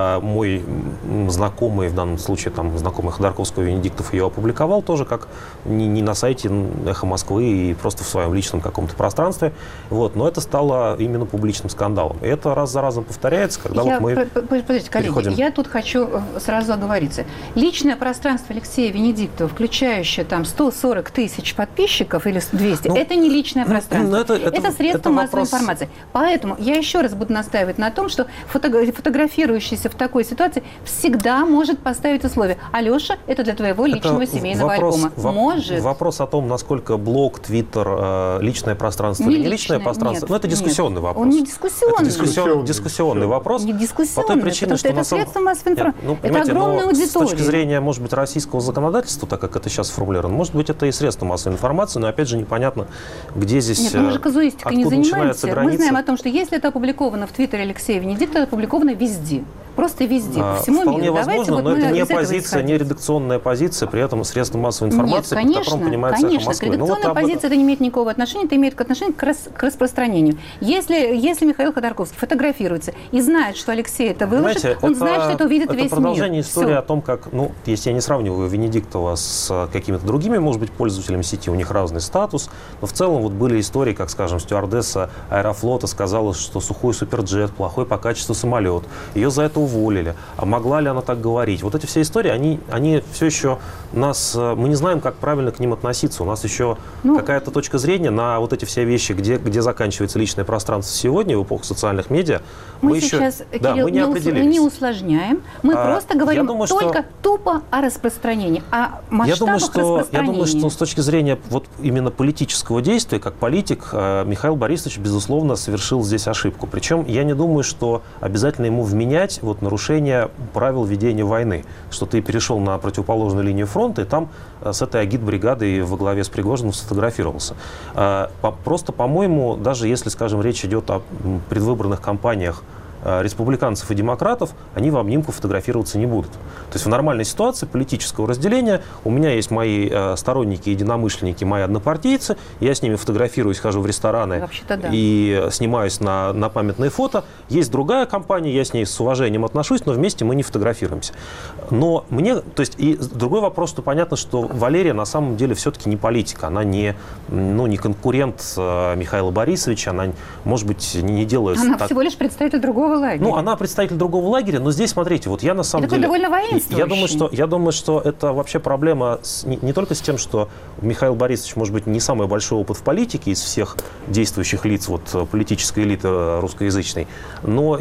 Мой знакомый, в данном случае там, знакомый Ходорковского, Венедиктов, ее опубликовал тоже как не на сайте «Эхо Москвы» и просто в своем личном каком-то пространстве. Вот. Но это стало именно публичным скандалом. И это раз за разом повторяется, когда
Подождите, коллеги,
переходим...
я тут хочу сразу оговориться. Личное пространство Алексея Венедиктова, включающее там 140 тысяч подписчиков или 200, это не личное пространство. Это средство массовой информации. Поэтому я еще раз буду настаивать на том, что фотографирующийся в такой ситуации всегда может поставить условия. Алеша, это для твоего личного семейного альбома. Может.
Вопрос о том, насколько блог, твиттер, личное пространство или не личное пространство, это дискуссионный вопрос.
Он не дискуссионный.
Это дискуссионный вопрос.
Не дискуссионный,
по той причине,
что это средство массовой информации. Это огромная аудитория.
С точки зрения, может быть, российского законодательства, так как это сейчас сформулировано, может быть, это и средство массовой информации, но опять же непонятно, где здесь,
Нет, мы же казуистикой не занимаемся.
Граница.
Мы знаем о том, что если это опубликовано в Твиттере Алексея Венедиктова, это опубликовано везде. Просто везде, по всему
вполне
миру.
Возможно, но это не позиция, не редакционная позиция, при этом средство массовой информации, под которым понимается «Эхо Москвы».
Редакционная позиция это не имеет никакого отношения, это имеет отношение к распространению. Если Михаил Ходорковский фотографируется и знает, что Алексей это выложит, он знает, что это увидит весь мир.
Это продолжение истории о том, как, если я не сравниваю Венедиктова с какими-то другими, может быть, пользователями сети, у них разный статус, но в целом вот были истории, как, скажем, стюардесса Аэрофлота сказала, что сухой суперджет, плохой по качеству самолет, ее за это уволили. А могла ли она так говорить? Вот эти все истории, они все еще мы не знаем, как правильно к ним относиться. У нас еще какая-то точка зрения на вот эти все вещи, где заканчивается личное пространство сегодня в эпоху социальных медиа.
Мы сейчас, Кирилл,
мы не определились.
Мы не усложняем, мы просто говорим только тупо о распространении, о масштабах распространения.
Я думаю, что с точки зрения вот именно политического действия, как политик, Михаил Борисович, безусловно, совершил здесь ошибку. Причем я не думаю, что обязательно ему вменять нарушение правил ведения войны, что ты перешел на противоположную линию фронта и там с этой агитбригадой во главе с Пригожиным сфотографировался. Просто, по-моему, даже если, скажем, речь идет о предвыборных кампаниях республиканцев и демократов, они в обнимку фотографироваться не будут. То есть в нормальной ситуации политического разделения у меня есть мои сторонники, единомышленники, мои однопартийцы, я с ними фотографируюсь, хожу в рестораны и снимаюсь на памятные фото. Есть другая компания, я с ней с уважением отношусь, но вместе мы не фотографируемся. Но мне, то есть, и другой вопрос, что понятно, что Валерия на самом деле все-таки не политика, она не конкурент Михаила Борисовича, она, может быть, не делает...
Она всего лишь представитель другого лагеря.
Ну, она представитель другого лагеря, но здесь, смотрите, вот я на самом деле...
довольно воинствующий.
Я думаю, что это вообще проблема не только с тем, что Михаил Борисович, может быть, не самый большой опыт в политике из всех действующих лиц вот, политической элиты русскоязычной, но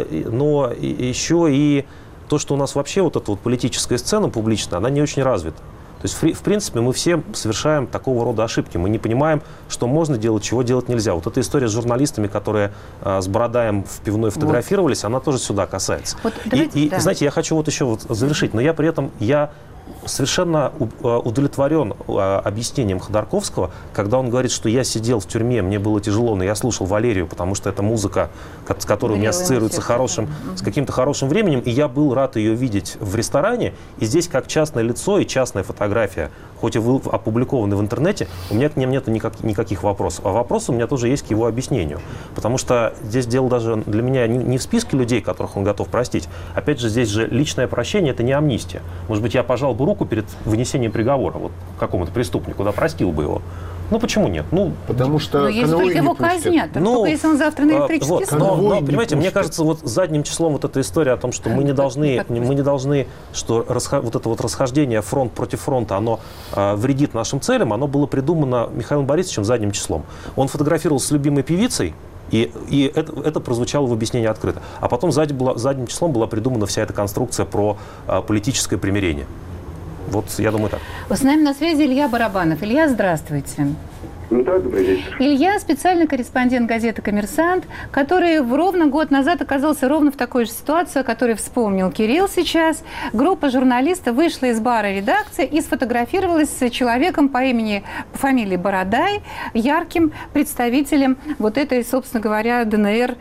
еще и то, что у нас вообще вот эта вот политическая сцена публичная, она не очень развита. То есть, в принципе, мы все совершаем такого рода ошибки. Мы не понимаем, что можно делать, чего делать нельзя. Вот эта история с журналистами, которые с Бородаем в пивной фотографировались, она тоже сюда касается. Вот, знаете, я хочу вот еще вот завершить, но я при этом совершенно удовлетворен объяснением Ходорковского, когда он говорит, что я сидел в тюрьме, мне было тяжело, но я слушал Валерию, потому что это музыка, с которой у меня ассоциируется с каким-то хорошим временем, и я был рад ее видеть в ресторане. И здесь как частное лицо и частная фотография, хоть и опубликованы в интернете, у меня к ним нет никаких вопросов. А вопросы у меня тоже есть к его объяснению. Потому что здесь дело даже для меня не в списке людей, которых он готов простить. Опять же, здесь же личное прощение – это не амнистия. Может быть, я пожал бы руку перед вынесением приговора вот какому-то преступнику, да, простил бы его. Ну, почему нет? Ну,
потому что
если только его казнят, только если он завтра на электрический стол.
Но, понимаете, мне кажется, вот задним числом вот эта история о том, что мы не должны, что вот это вот расхождение фронт против фронта, оно вредит нашим целям, оно было придумано Михаилом Борисовичем задним числом. Он фотографировался с любимой певицей, и это прозвучало в объяснении открыто. А потом задним числом была придумана вся эта конструкция про политическое примирение. Вот, я думаю, так.
С нами на связи Илья Барабанов. Илья, здравствуйте.
Да, добрый вечер.
Илья – специальный корреспондент газеты «Коммерсант», который ровно год назад оказался ровно в такой же ситуации, о которой вспомнил Кирилл сейчас. Группа журналистов вышла из бара редакции и сфотографировалась с человеком по фамилии Бородай, ярким представителем вот этой, собственно говоря, ДНР.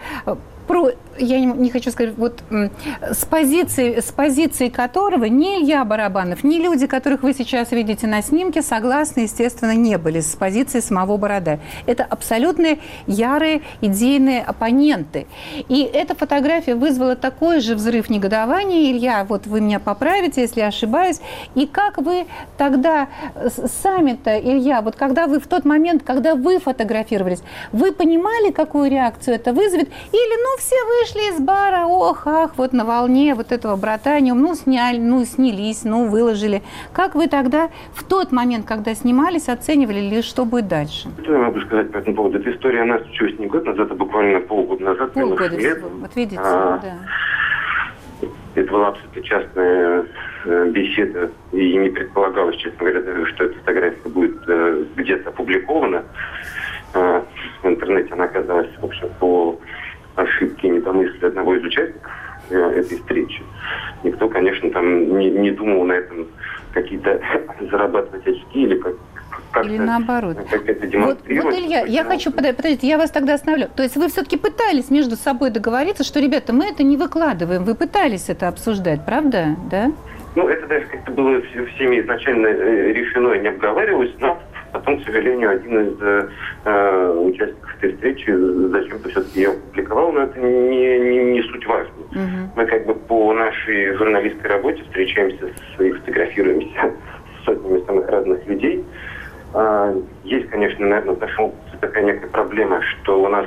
Я не хочу сказать, вот с позиции которого ни Илья Барабанов, ни люди, которых вы сейчас видите на снимке, согласны, естественно, не были с позиции самого Бородая. Это абсолютно ярые идейные оппоненты. И эта фотография вызвала такой же взрыв негодования. Илья, вот вы меня поправите, если я ошибаюсь. И как вы тогда сами-то, Илья, вот когда вы в тот момент, когда вы фотографировались, вы понимали, какую реакцию это вызовет? Или, все вышли из бара, ах, вот на волне вот этого братания, снялись, выложили. Как вы тогда в тот момент, когда снимались, оценивали, или что будет дальше?
Что я могу сказать по этому поводу? Эта история, она случилась не год назад, а буквально полгода назад.
Полгода всего, вот видите, да.
Это была абсолютно частная беседа, и не предполагалось, честно говоря, что эта фотография будет где-то опубликована. В интернете она оказалась, в общем, по ошибки и недомыслия одного из участников этой встречи. Никто, конечно, там не думал на этом какие-то зарабатывать очки или как-то...
Или наоборот.
Как-то демонстрировать.
Вот Илья, я хочу... Подождите, я вас тогда остановлю. То есть вы все-таки пытались между собой договориться, что, ребята, мы это не выкладываем. Вы пытались это обсуждать, правда? Да?
Это даже как-то было всеми изначально решено и не обговаривалось, но потом, к сожалению, один из участников этой встречи зачем-то все-таки ее опубликовал, но это не суть важно. Мы по нашей журналистской работе встречаемся и фотографируемся с сотнями самых разных людей. Есть, конечно, наверное, в нашем опыте такая некая проблема, что у нас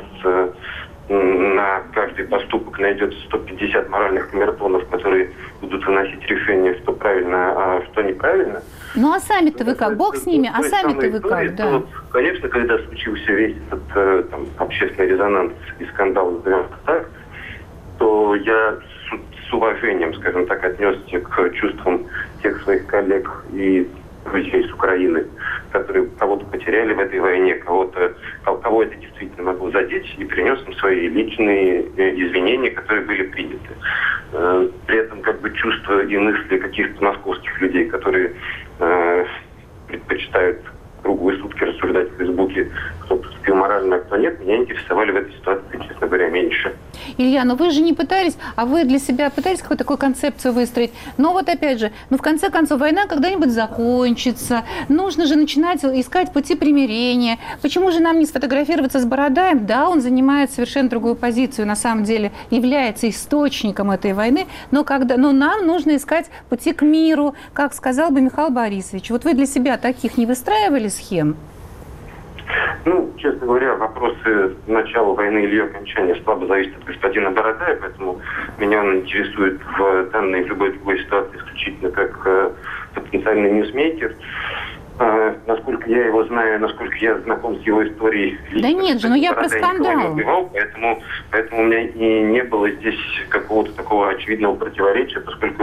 на каждый поступок найдется 150 моральных камертонов, которые будут выносить решение, что правильно, а что неправильно.
А сами-то вы как? Бог с ними, а сами-то вы как? Да.
Конечно, когда случился весь этот общественный резонанс и скандал, назовем так, то я с уважением, скажем так, отнесся к чувствам тех своих коллег и друзей с Украины, которые кого-то потеряли в этой войне, кого это действительно могло задеть, и принес им свои личные извинения, которые были приняты. При этом чувства и мысли каких-то московских людей, которые предпочитают круглые сутки рассуждать в Фейсбуке, кто поступил морально, а кто нет, меня интересовали в этой ситуации, честно говоря, меньше.
Илья, но вы же не пытались, а вы для себя пытались какую-то такую концепцию выстроить. Но вот опять же, в конце концов, война когда-нибудь закончится, нужно же начинать искать пути примирения. Почему же нам не сфотографироваться с Бородаем? Да, он занимает совершенно другую позицию, на самом деле является источником этой войны, но нам нужно искать пути к миру, как сказал бы Михаил Борисович. Вот вы для себя таких не выстраивали схем?
Ну, честно говоря, вопросы начала войны или ее окончания слабо зависят от господина Бородая, поэтому меня он интересует в данной и в любой другой ситуации исключительно как потенциальный ньюсмейкер. Насколько я его знаю, насколько я знаком с его историей.
Да нет же, я про скандал.
Поэтому у меня и не было здесь какого-то такого очевидного противоречия,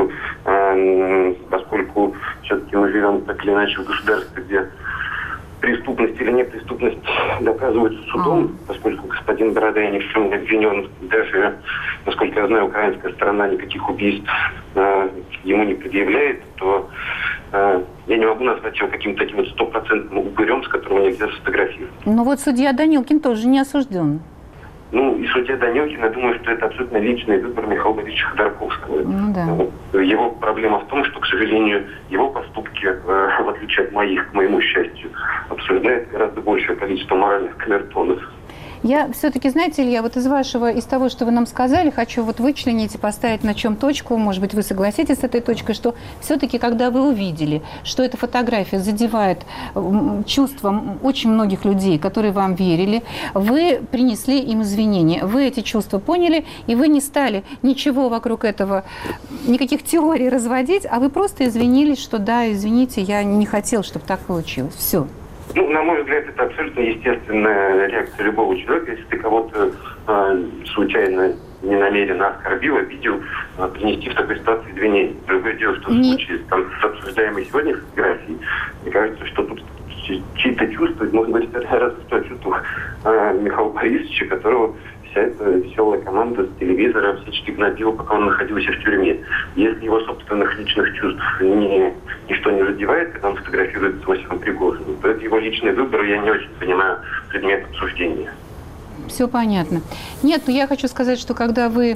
поскольку все-таки мы живем так или иначе в государстве, где преступность или непреступность доказывается судом, поскольку господин Бородай ни в чем не обвинен. Даже, насколько я знаю, украинская сторона никаких убийств ему не предъявляет, то я не могу назвать его каким-то таким стопроцентным упырем, с которым нельзя сфотографировать.
Но вот судья Данилкин тоже не осужден.
Ну, и судья Данилкин, я думаю, что это абсолютно личный выбор Михаила Борисовича Ходорковского.
Ну, да.
Его проблема в том, что, к сожалению, его поступки, в отличие от моих, к моему счастью, обсуждает гораздо большее количество моральных камертонов.
Я все-таки, знаете, Илья, вот из того, что вы нам сказали, хочу вот вычленить и поставить на чем точку, может быть, вы согласитесь с этой точкой, что все-таки, когда вы увидели, что эта фотография задевает чувства очень многих людей, которые вам верили, вы принесли им извинения, вы эти чувства поняли, и вы не стали ничего вокруг этого, никаких теорий разводить, а вы просто извинились, что да, извините, я не хотел, чтобы так получилось. Все.
Ну, на мой взгляд, это абсолютно естественная реакция любого человека. Если ты кого-то случайно, ненамеренно оскорбил, обидел, принести в такой ситуации извинения. Другое дело, что в случае с обсуждаемой сегодня фотографией, мне кажется, что тут чьи-то чувства, может быть, это разве что о чувствах Михаила Борисовича, которого вся эта веселая команда с телевизора всячески гнобила, пока он находился в тюрьме. Если его собственных личных чувств ничто не задевает, когда он фотографируется с Иосифом Пригожиным, то это его личный выбор, и я не очень понимаю предмет обсуждения.
Все понятно. Нет, но я хочу сказать, что когда вы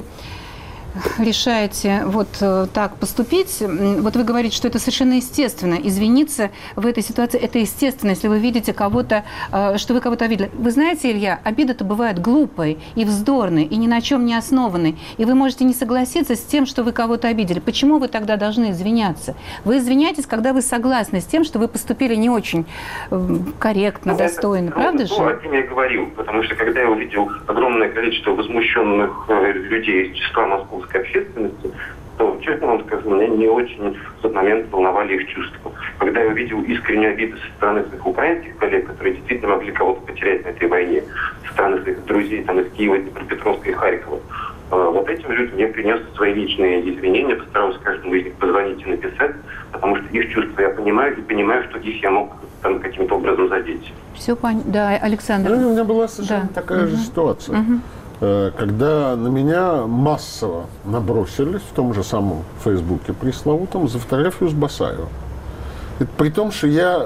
решаете вот так поступить, вот вы говорите, что это совершенно естественно. Извиниться в этой ситуации – это естественно, если вы видите кого-то, что вы кого-то обидели. Вы знаете, Илья, обида-то бывает глупой и вздорной, и ни на чем не основанной. И вы можете не согласиться с тем, что вы кого-то обидели. Почему вы тогда должны извиняться? Вы извиняетесь, когда вы согласны с тем, что вы поступили не очень корректно, достойно. Правда же?
О чем я говорил, потому что когда я увидел огромное количество возмущенных людей из числа московских общественности, то, честно вам скажу, меня не очень в тот момент волновали их чувства. Когда я увидел искреннюю обиду со стороны своих украинских коллег, которые действительно могли кого-то потерять на этой войне, со стороны своих друзей там, из Киева, Днепропетровска и Харькова, вот этим людям я принес свои личные извинения, постарался каждому из них позвонить и написать, потому что их чувства я понимаю, и понимаю, что их я мог там каким-то образом задеть.
Все понятно. Да, Александр.
Ну, у меня была совершенно такая же ситуация. Когда на меня массово набросились в том же самом Фейсбуке пресловутом за фотографию с Басаевым. Это при том, что я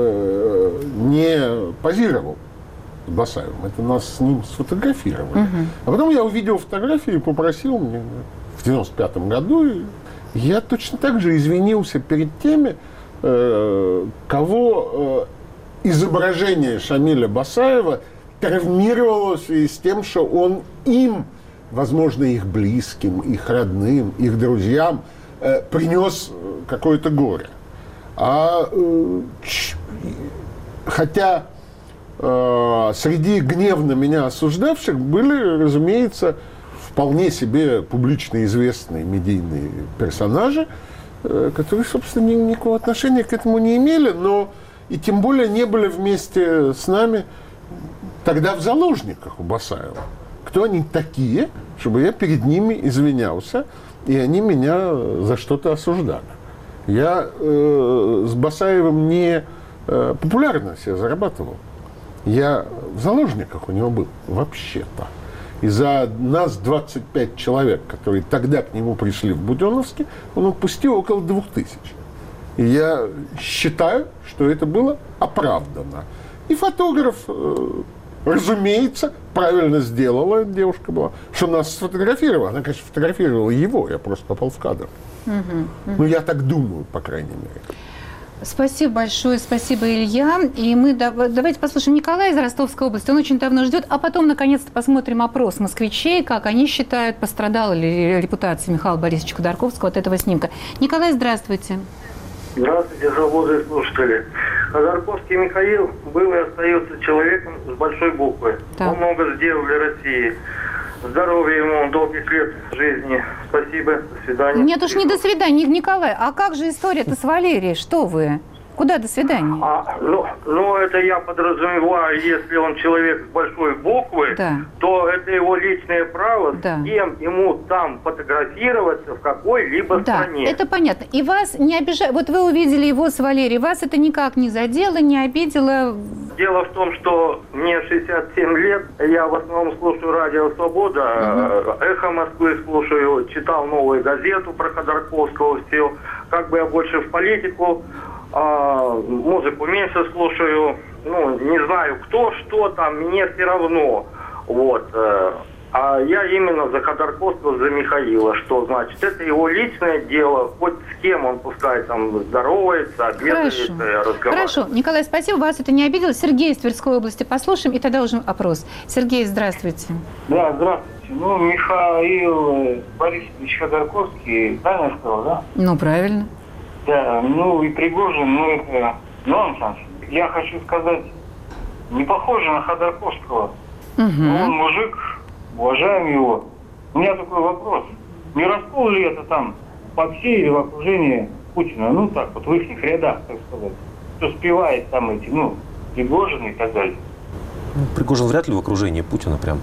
не позировал с Басаевым. Это нас с ним сфотографировали. А потом я увидел фотографию и попросил мне в 95-м году. И я точно так же извинился перед теми, кого изображение Шамиля Басаева травмировалось и с тем, что он им, возможно, их близким, их родным, их друзьям принес какое-то горе. Хотя среди гневно меня осуждавших были, разумеется, вполне себе публично известные медийные персонажи, которые, собственно, никакого отношения к этому не имели, но и тем более не были вместе с нами тогда в заложниках у Басаева. Кто они такие, чтобы я перед ними извинялся, и они меня за что-то осуждали. Я с Басаевым не популярно себя зарабатывал. Я в заложниках у него был вообще-то. И за нас 25 человек, которые тогда к нему пришли в Буденновске, он отпустил около 2000. И я считаю, что это было оправдано. И фотограф разумеется, правильно сделала эта девушка была, что нас сфотографировала. Она, конечно, фотографировала его, я просто попал в кадр. Ну, я так думаю, по крайней мере.
Спасибо большое, спасибо, Илья. И мы давайте послушаем Николая из Ростовской области. Он очень давно ждет, а потом, наконец-то, посмотрим опрос москвичей, как они считают, пострадала ли репутация Михаила Борисовича Ходорковского от этого снимка. Николай, здравствуйте.
Здравствуйте, свободные слушатели. Ходорковский Михаил был и остается человеком с большой буквы.
Да.
Он много сделал для России. Здоровья ему, долгих лет жизни. Спасибо, до свидания.
Нет уж, не до свидания, Николай. А как же история-то с Валерией? Что вы? Куда до свидания?
Ну, это я подразумеваю, если он человек с большой буквы,
да,
то это его личное право,
да,
с кем ему там фотографироваться в какой-либо стране.
Да, это понятно. И вас не обижает. Вот вы увидели его с Валерией, вас это никак не задело, не обидело?
Дело в том, что мне 67 лет, я в основном слушаю радио «Свобода», «Эхо Москвы» слушаю, читал новую газету про Ходорковского, все. Как бы я больше в политику, музыку меньше слушаю, ну, не знаю кто, что там, мне все равно, вот. А я именно за Ходорковского, за Михаила, что значит, это его личное дело, хоть с кем он пускай там здоровается, обедает, разговаривает.
Хорошо, Николай, спасибо, вас это не обидело. Сергей из Тверской области послушаем, и тогда уже опрос. Сергей, здравствуйте.
Да, здравствуйте. Ну, Михаил Борисович Ходорковский, правильно я сказал, да?
Ну, правильно.
Да, ну и Пригожин, ну это нонсенс. Я хочу сказать, не похоже на Ходорковского. Он мужик, уважаем его. У меня такой вопрос. Не раскол ли это там по всей или в окружении Путина? Ну так вот, в их рядах, так сказать. Кто спевает там эти, ну, Пригожин и так далее.
Ну, Пригожин вряд ли в окружении Путина прям.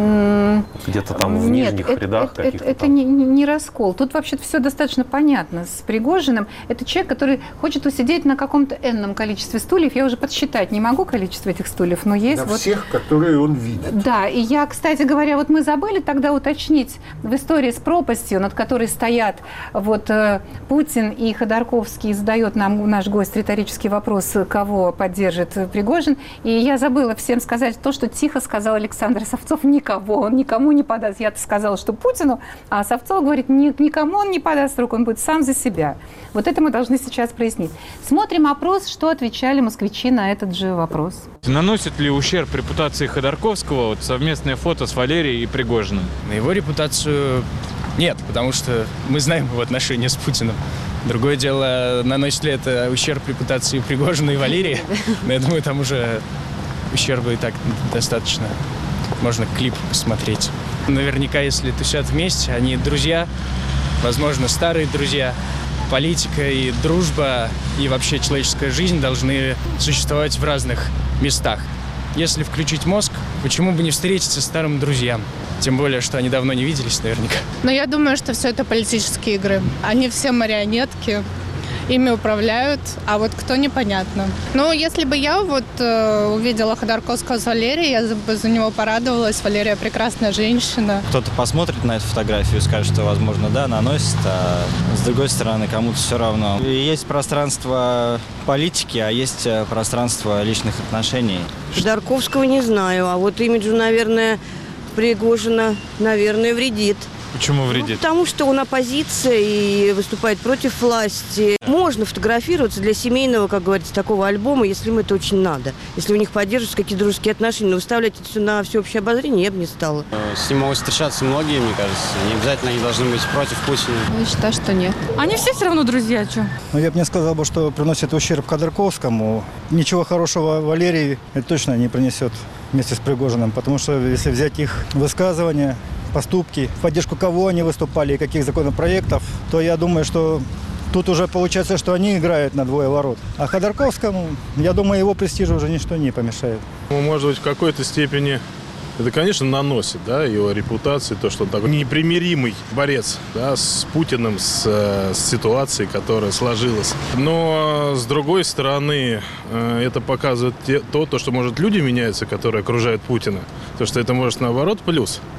Где-то там в нижних рядах каких-то.
Это не раскол. Тут вообще-то все достаточно понятно с Пригожиным. Это человек, который хочет усидеть на каком-то энном количестве стульев. Я уже подсчитать не могу количество этих стульев, но есть.
На
вот
всех, которые он видит.
Да, и я, кстати говоря, вот мы забыли тогда уточнить в истории с пропастью, над которой стоят вот Путин и Ходорковский, задает нам наш гость риторический вопрос, кого поддержит Пригожин. И я забыла всем сказать то, что тихо сказал Александр Савцов: никого, он никому не подаст. Я-то сказала, что Путину, а Савцов говорит, никому он не подаст руку, он будет сам за себя. Вот это мы должны сейчас прояснить. Смотрим опрос, что отвечали москвичи на этот же вопрос.
Наносит ли ущерб репутации Ходорковского вот совместное фото с Валерией и Пригожиным?
На его репутацию нет, потому что мы знаем его отношения с Путиным. Другое дело, наносит ли это ущерб репутации Пригожина и Валерии. Но я думаю, там уже ущерба и так достаточно. Можно клип посмотреть. Наверняка, если тусят вместе, они друзья, возможно, старые друзья. Политика и дружба, и вообще человеческая жизнь должны существовать в разных местах. Если включить мозг, почему бы не встретиться с старым друзьям? Тем более, что они давно не виделись наверняка.
Но я думаю, что все это политические игры. Они все марионетки. Ими управляют, а вот кто — непонятно. Ну, если бы я вот увидела Ходорковского с Валерией, я бы за него порадовалась. Валерия прекрасная женщина.
Кто-то посмотрит на эту фотографию и скажет, что, возможно, да, наносит, а с другой стороны, кому-то все равно. И есть пространство политики, а есть пространство личных отношений.
Ходорковского не знаю, а вот имиджу, наверное, Пригожина, наверное, вредит.
Почему вредит?
Ну, потому что он оппозиция и выступает против власти. Можно фотографироваться для семейного, как говорится, такого альбома, если им это очень надо. Если у них поддерживаются какие-то дружеские отношения, но выставлять это все на всеобщее обозрение я бы не стала.
С ним могут встречаться многие, мне кажется. Не обязательно они должны быть против Путина.
Я считаю, что нет. Они все равно друзья, что?
Ну, я бы не сказал, что приносит ущерб Ходорковскому. Ничего хорошего Валерии это точно не принесет вместе с Пригожиным, потому что если взять их высказывания, поступки, в поддержку кого они выступали и каких законопроектов, то я думаю, что тут уже получается, что они играют на двое ворот. А Ходорковскому, я думаю, его престижу уже ничто не помешает.
Может быть, в какой-то степени это, конечно, наносит, да, его репутации, то, что он такой непримиримый борец, да, с Путиным, с ситуацией, которая сложилась. Но, с другой стороны, это показывает то, что, может, люди меняются, которые окружают Путина, то, что это может, наоборот, плюс.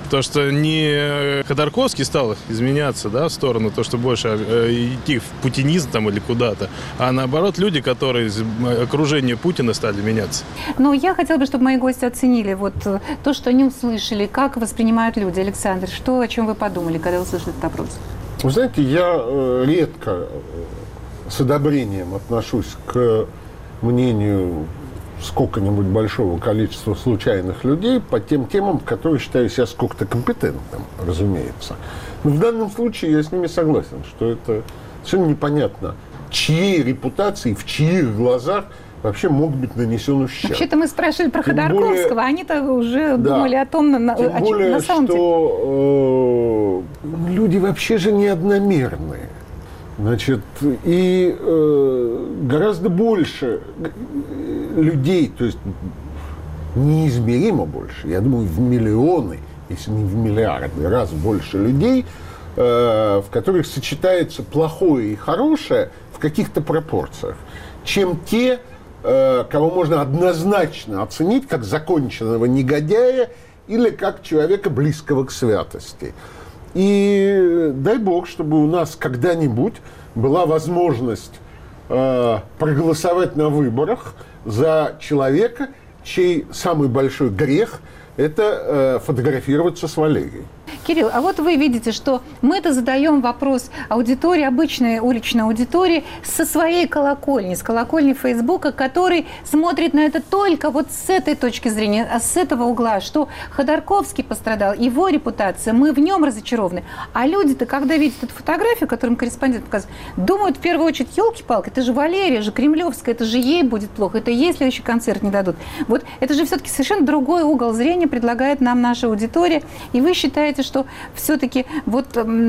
То, что не Ходорковский стал изменяться, да, в сторону, то, что больше идти в путинизм там или куда-то, а наоборот, люди, которые из окружения Путина стали меняться.
Но я хотела бы, чтобы мои гости оценили вот то, что они услышали, как воспринимают люди. Александр, что, о чем вы подумали, когда услышали этот опрос?
Вы знаете, я редко с одобрением отношусь к мнению сколько-нибудь большого количества случайных людей по тем темам, в которые считаю себя сколько-то компетентным, разумеется. Но в данном случае я с ними согласен, что это совершенно непонятно, чьей репутации, в чьих глазах вообще мог быть нанесен ущерб.
Вообще-то мы спрашивали про Ходорковского, они-то уже думали о том,
тем более,
на самом деле.
Что люди вообще же не одномерные. Значит, и гораздо больше людей, то есть неизмеримо больше, я думаю, в миллионы, если не в миллиарды, раз больше людей, в которых сочетается плохое и хорошее в каких-то пропорциях, чем те, кого можно однозначно оценить как законченного негодяя или как человека, близкого к святости. И дай бог, чтобы у нас когда-нибудь была возможность проголосовать на выборах за человека, чей самый большой грех – это фотографироваться с Валерией.
Кирилл, а вот вы видите, что мы-то задаем вопрос аудитории, обычной уличной аудитории, со своей колокольни, с колокольни Фейсбука, который смотрит на это только вот с этой точки зрения, а с этого угла, что Ходорковский пострадал, его репутация, мы в нем разочарованы. А люди-то, когда видят эту фотографию, которую корреспондент показывает, думают в первую очередь, елки-палки, это же Валерия, же кремлевская, это же ей будет плохо, это ей следующий концерт не дадут. Вот это же все-таки совершенно другой угол зрения предлагает нам наша аудитория, и вы считаете, что все-таки вот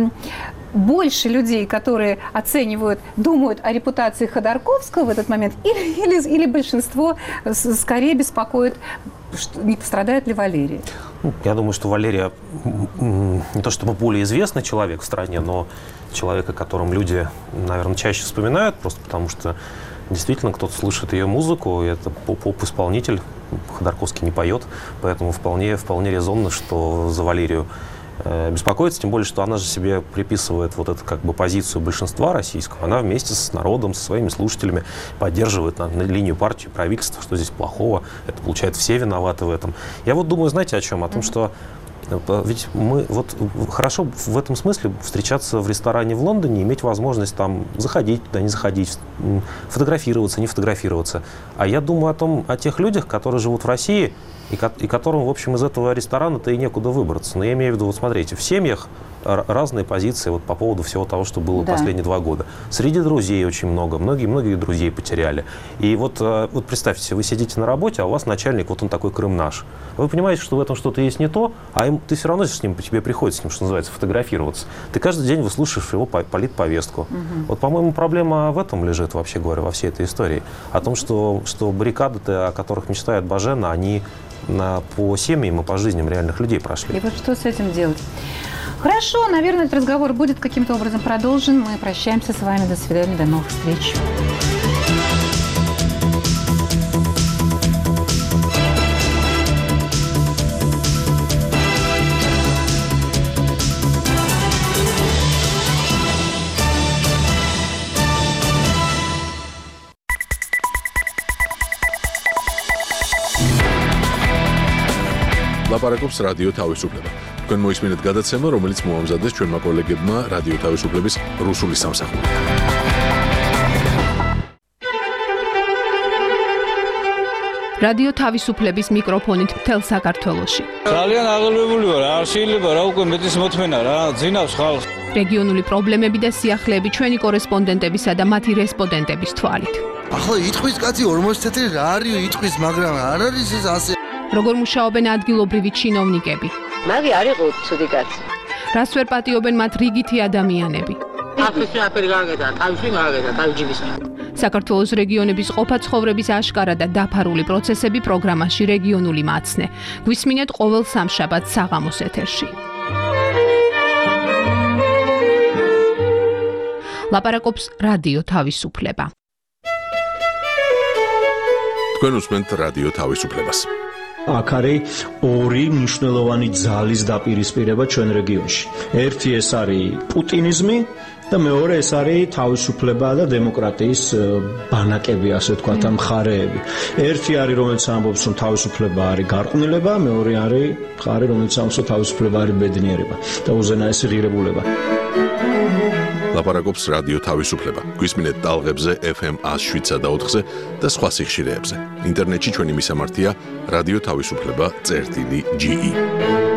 больше людей, которые оценивают, думают о репутации Ходорковского в этот момент, или большинство скорее беспокоит, что не пострадает ли Валерия?
Я думаю, что Валерия не то чтобы более известный человек в стране, но человек, о котором люди, наверное, чаще вспоминают, просто потому что действительно кто-то слышит ее музыку, и это поп-исполнитель. Ходорковский не поет, поэтому вполне резонно, что за Валерию беспокоиться, тем более, что она же себе приписывает вот эту как бы позицию большинства российского. Она вместе с народом, со своими слушателями поддерживает на линию партии, правительства, что здесь плохого. Это, получается, все виноваты в этом. Я вот думаю, знаете, о чем? О том, что ведь мы вот хорошо в этом смысле встречаться в ресторане в Лондоне, иметь возможность там заходить туда, не заходить, фотографироваться, не фотографироваться. А я думаю о тех людях, которые живут в России, и которым, в общем, из этого ресторана-то и некуда выбраться. Но я имею в виду, вот смотрите, в семьях разные позиции вот по поводу всего того, что было последние 2 года. Среди друзей очень много, многие друзей потеряли. И вот представьте, вы сидите на работе, а у вас начальник, вот он такой Крым наш. Вы понимаете, что в этом что-то есть не то, а ты все равно с ним, тебе приходится с ним, что называется, фотографироваться. Ты каждый день выслушиваешь его политповестку. Вот, по-моему, проблема в этом лежит, вообще говоря, во всей этой истории. О том, что баррикады-то, о которых мечтает Бажена, они по семьям и по жизням реальных людей прошли.
И вот что с этим делать? Хорошо, наверное, этот разговор будет каким-то образом продолжен. Мы прощаемся с вами. До свидания, до новых встреч.
ლაპარაკობს რადიო თავისუფლება. თქვენ მოისმინეთ გადაცემა, რომელიც მოამზადეს ჩვენმა კოლეგებმა რადიო თავისუფლების რუსული სამსახური.
რადიო თავისუფლების მიკროფონით მთელ საქართველოში.
ძალიან აღელვებული ვარ, არ შეიძლება რა უკვე მეტის მოთმენა რა, ძინავს ხალხს.
რეგიონული პრობლემები და სიახლეები ჩვენი კორესპონდენტებისა და მათი რესპონდენტების თვალით.
ახლა იტყვის კაცი 40 წელი რა არის იტყვის, მაგრამ არ არის ეს ასე.
როგორ მუშაობენ ადგილობრივი ჩინოვნიკები?
მაგი არ იყო ცუდი კაცი.
რას ვერ პატიობენ მათ რიგითი ადამიანები?
ახლააფერი გააკეთა, თავში გააკეთა, თავჯიბის.
საქართველოს რეგიონების ყოფა-ცხოვრების აშკარა და დაფარული პროცესები პროგრამაში რეგიონული მაცნე. გვისმინეთ ყოველ სამშაბათს საღამოს ეთერში. ლაპარაკობს რადიო თავისუფლება.
თქვენ უსმენთ რადიო თავისუფლებას.
აქ არის ორი მნიშვნელოვანი ძალის დაპირისპირება ჩვენ რეგიონში. ერთი ეს არის პუტინიზმი და მეორე ეს არის თავისუფლება და დემოკრატიის ბანაკები, ასე ვთქვათ, მხარეები. ერთი არის, რომელიც ამბობს, რომ თავისუფლება არის გარყვნილება, მეორე არის მხარე, რომელიც ამბობს, რომ თავისუფლება არის ბედნიერება და უზენაესი ღირებულება.
ლაპარაკობს რადიო თავისუფლება. გვისმინეთ ტალღებზე FM 107 და 4-ზე და სხვა სიხშირეებზე. ინტერნეტში ჩვენი მისამართია რადიო თავისუფლება.ge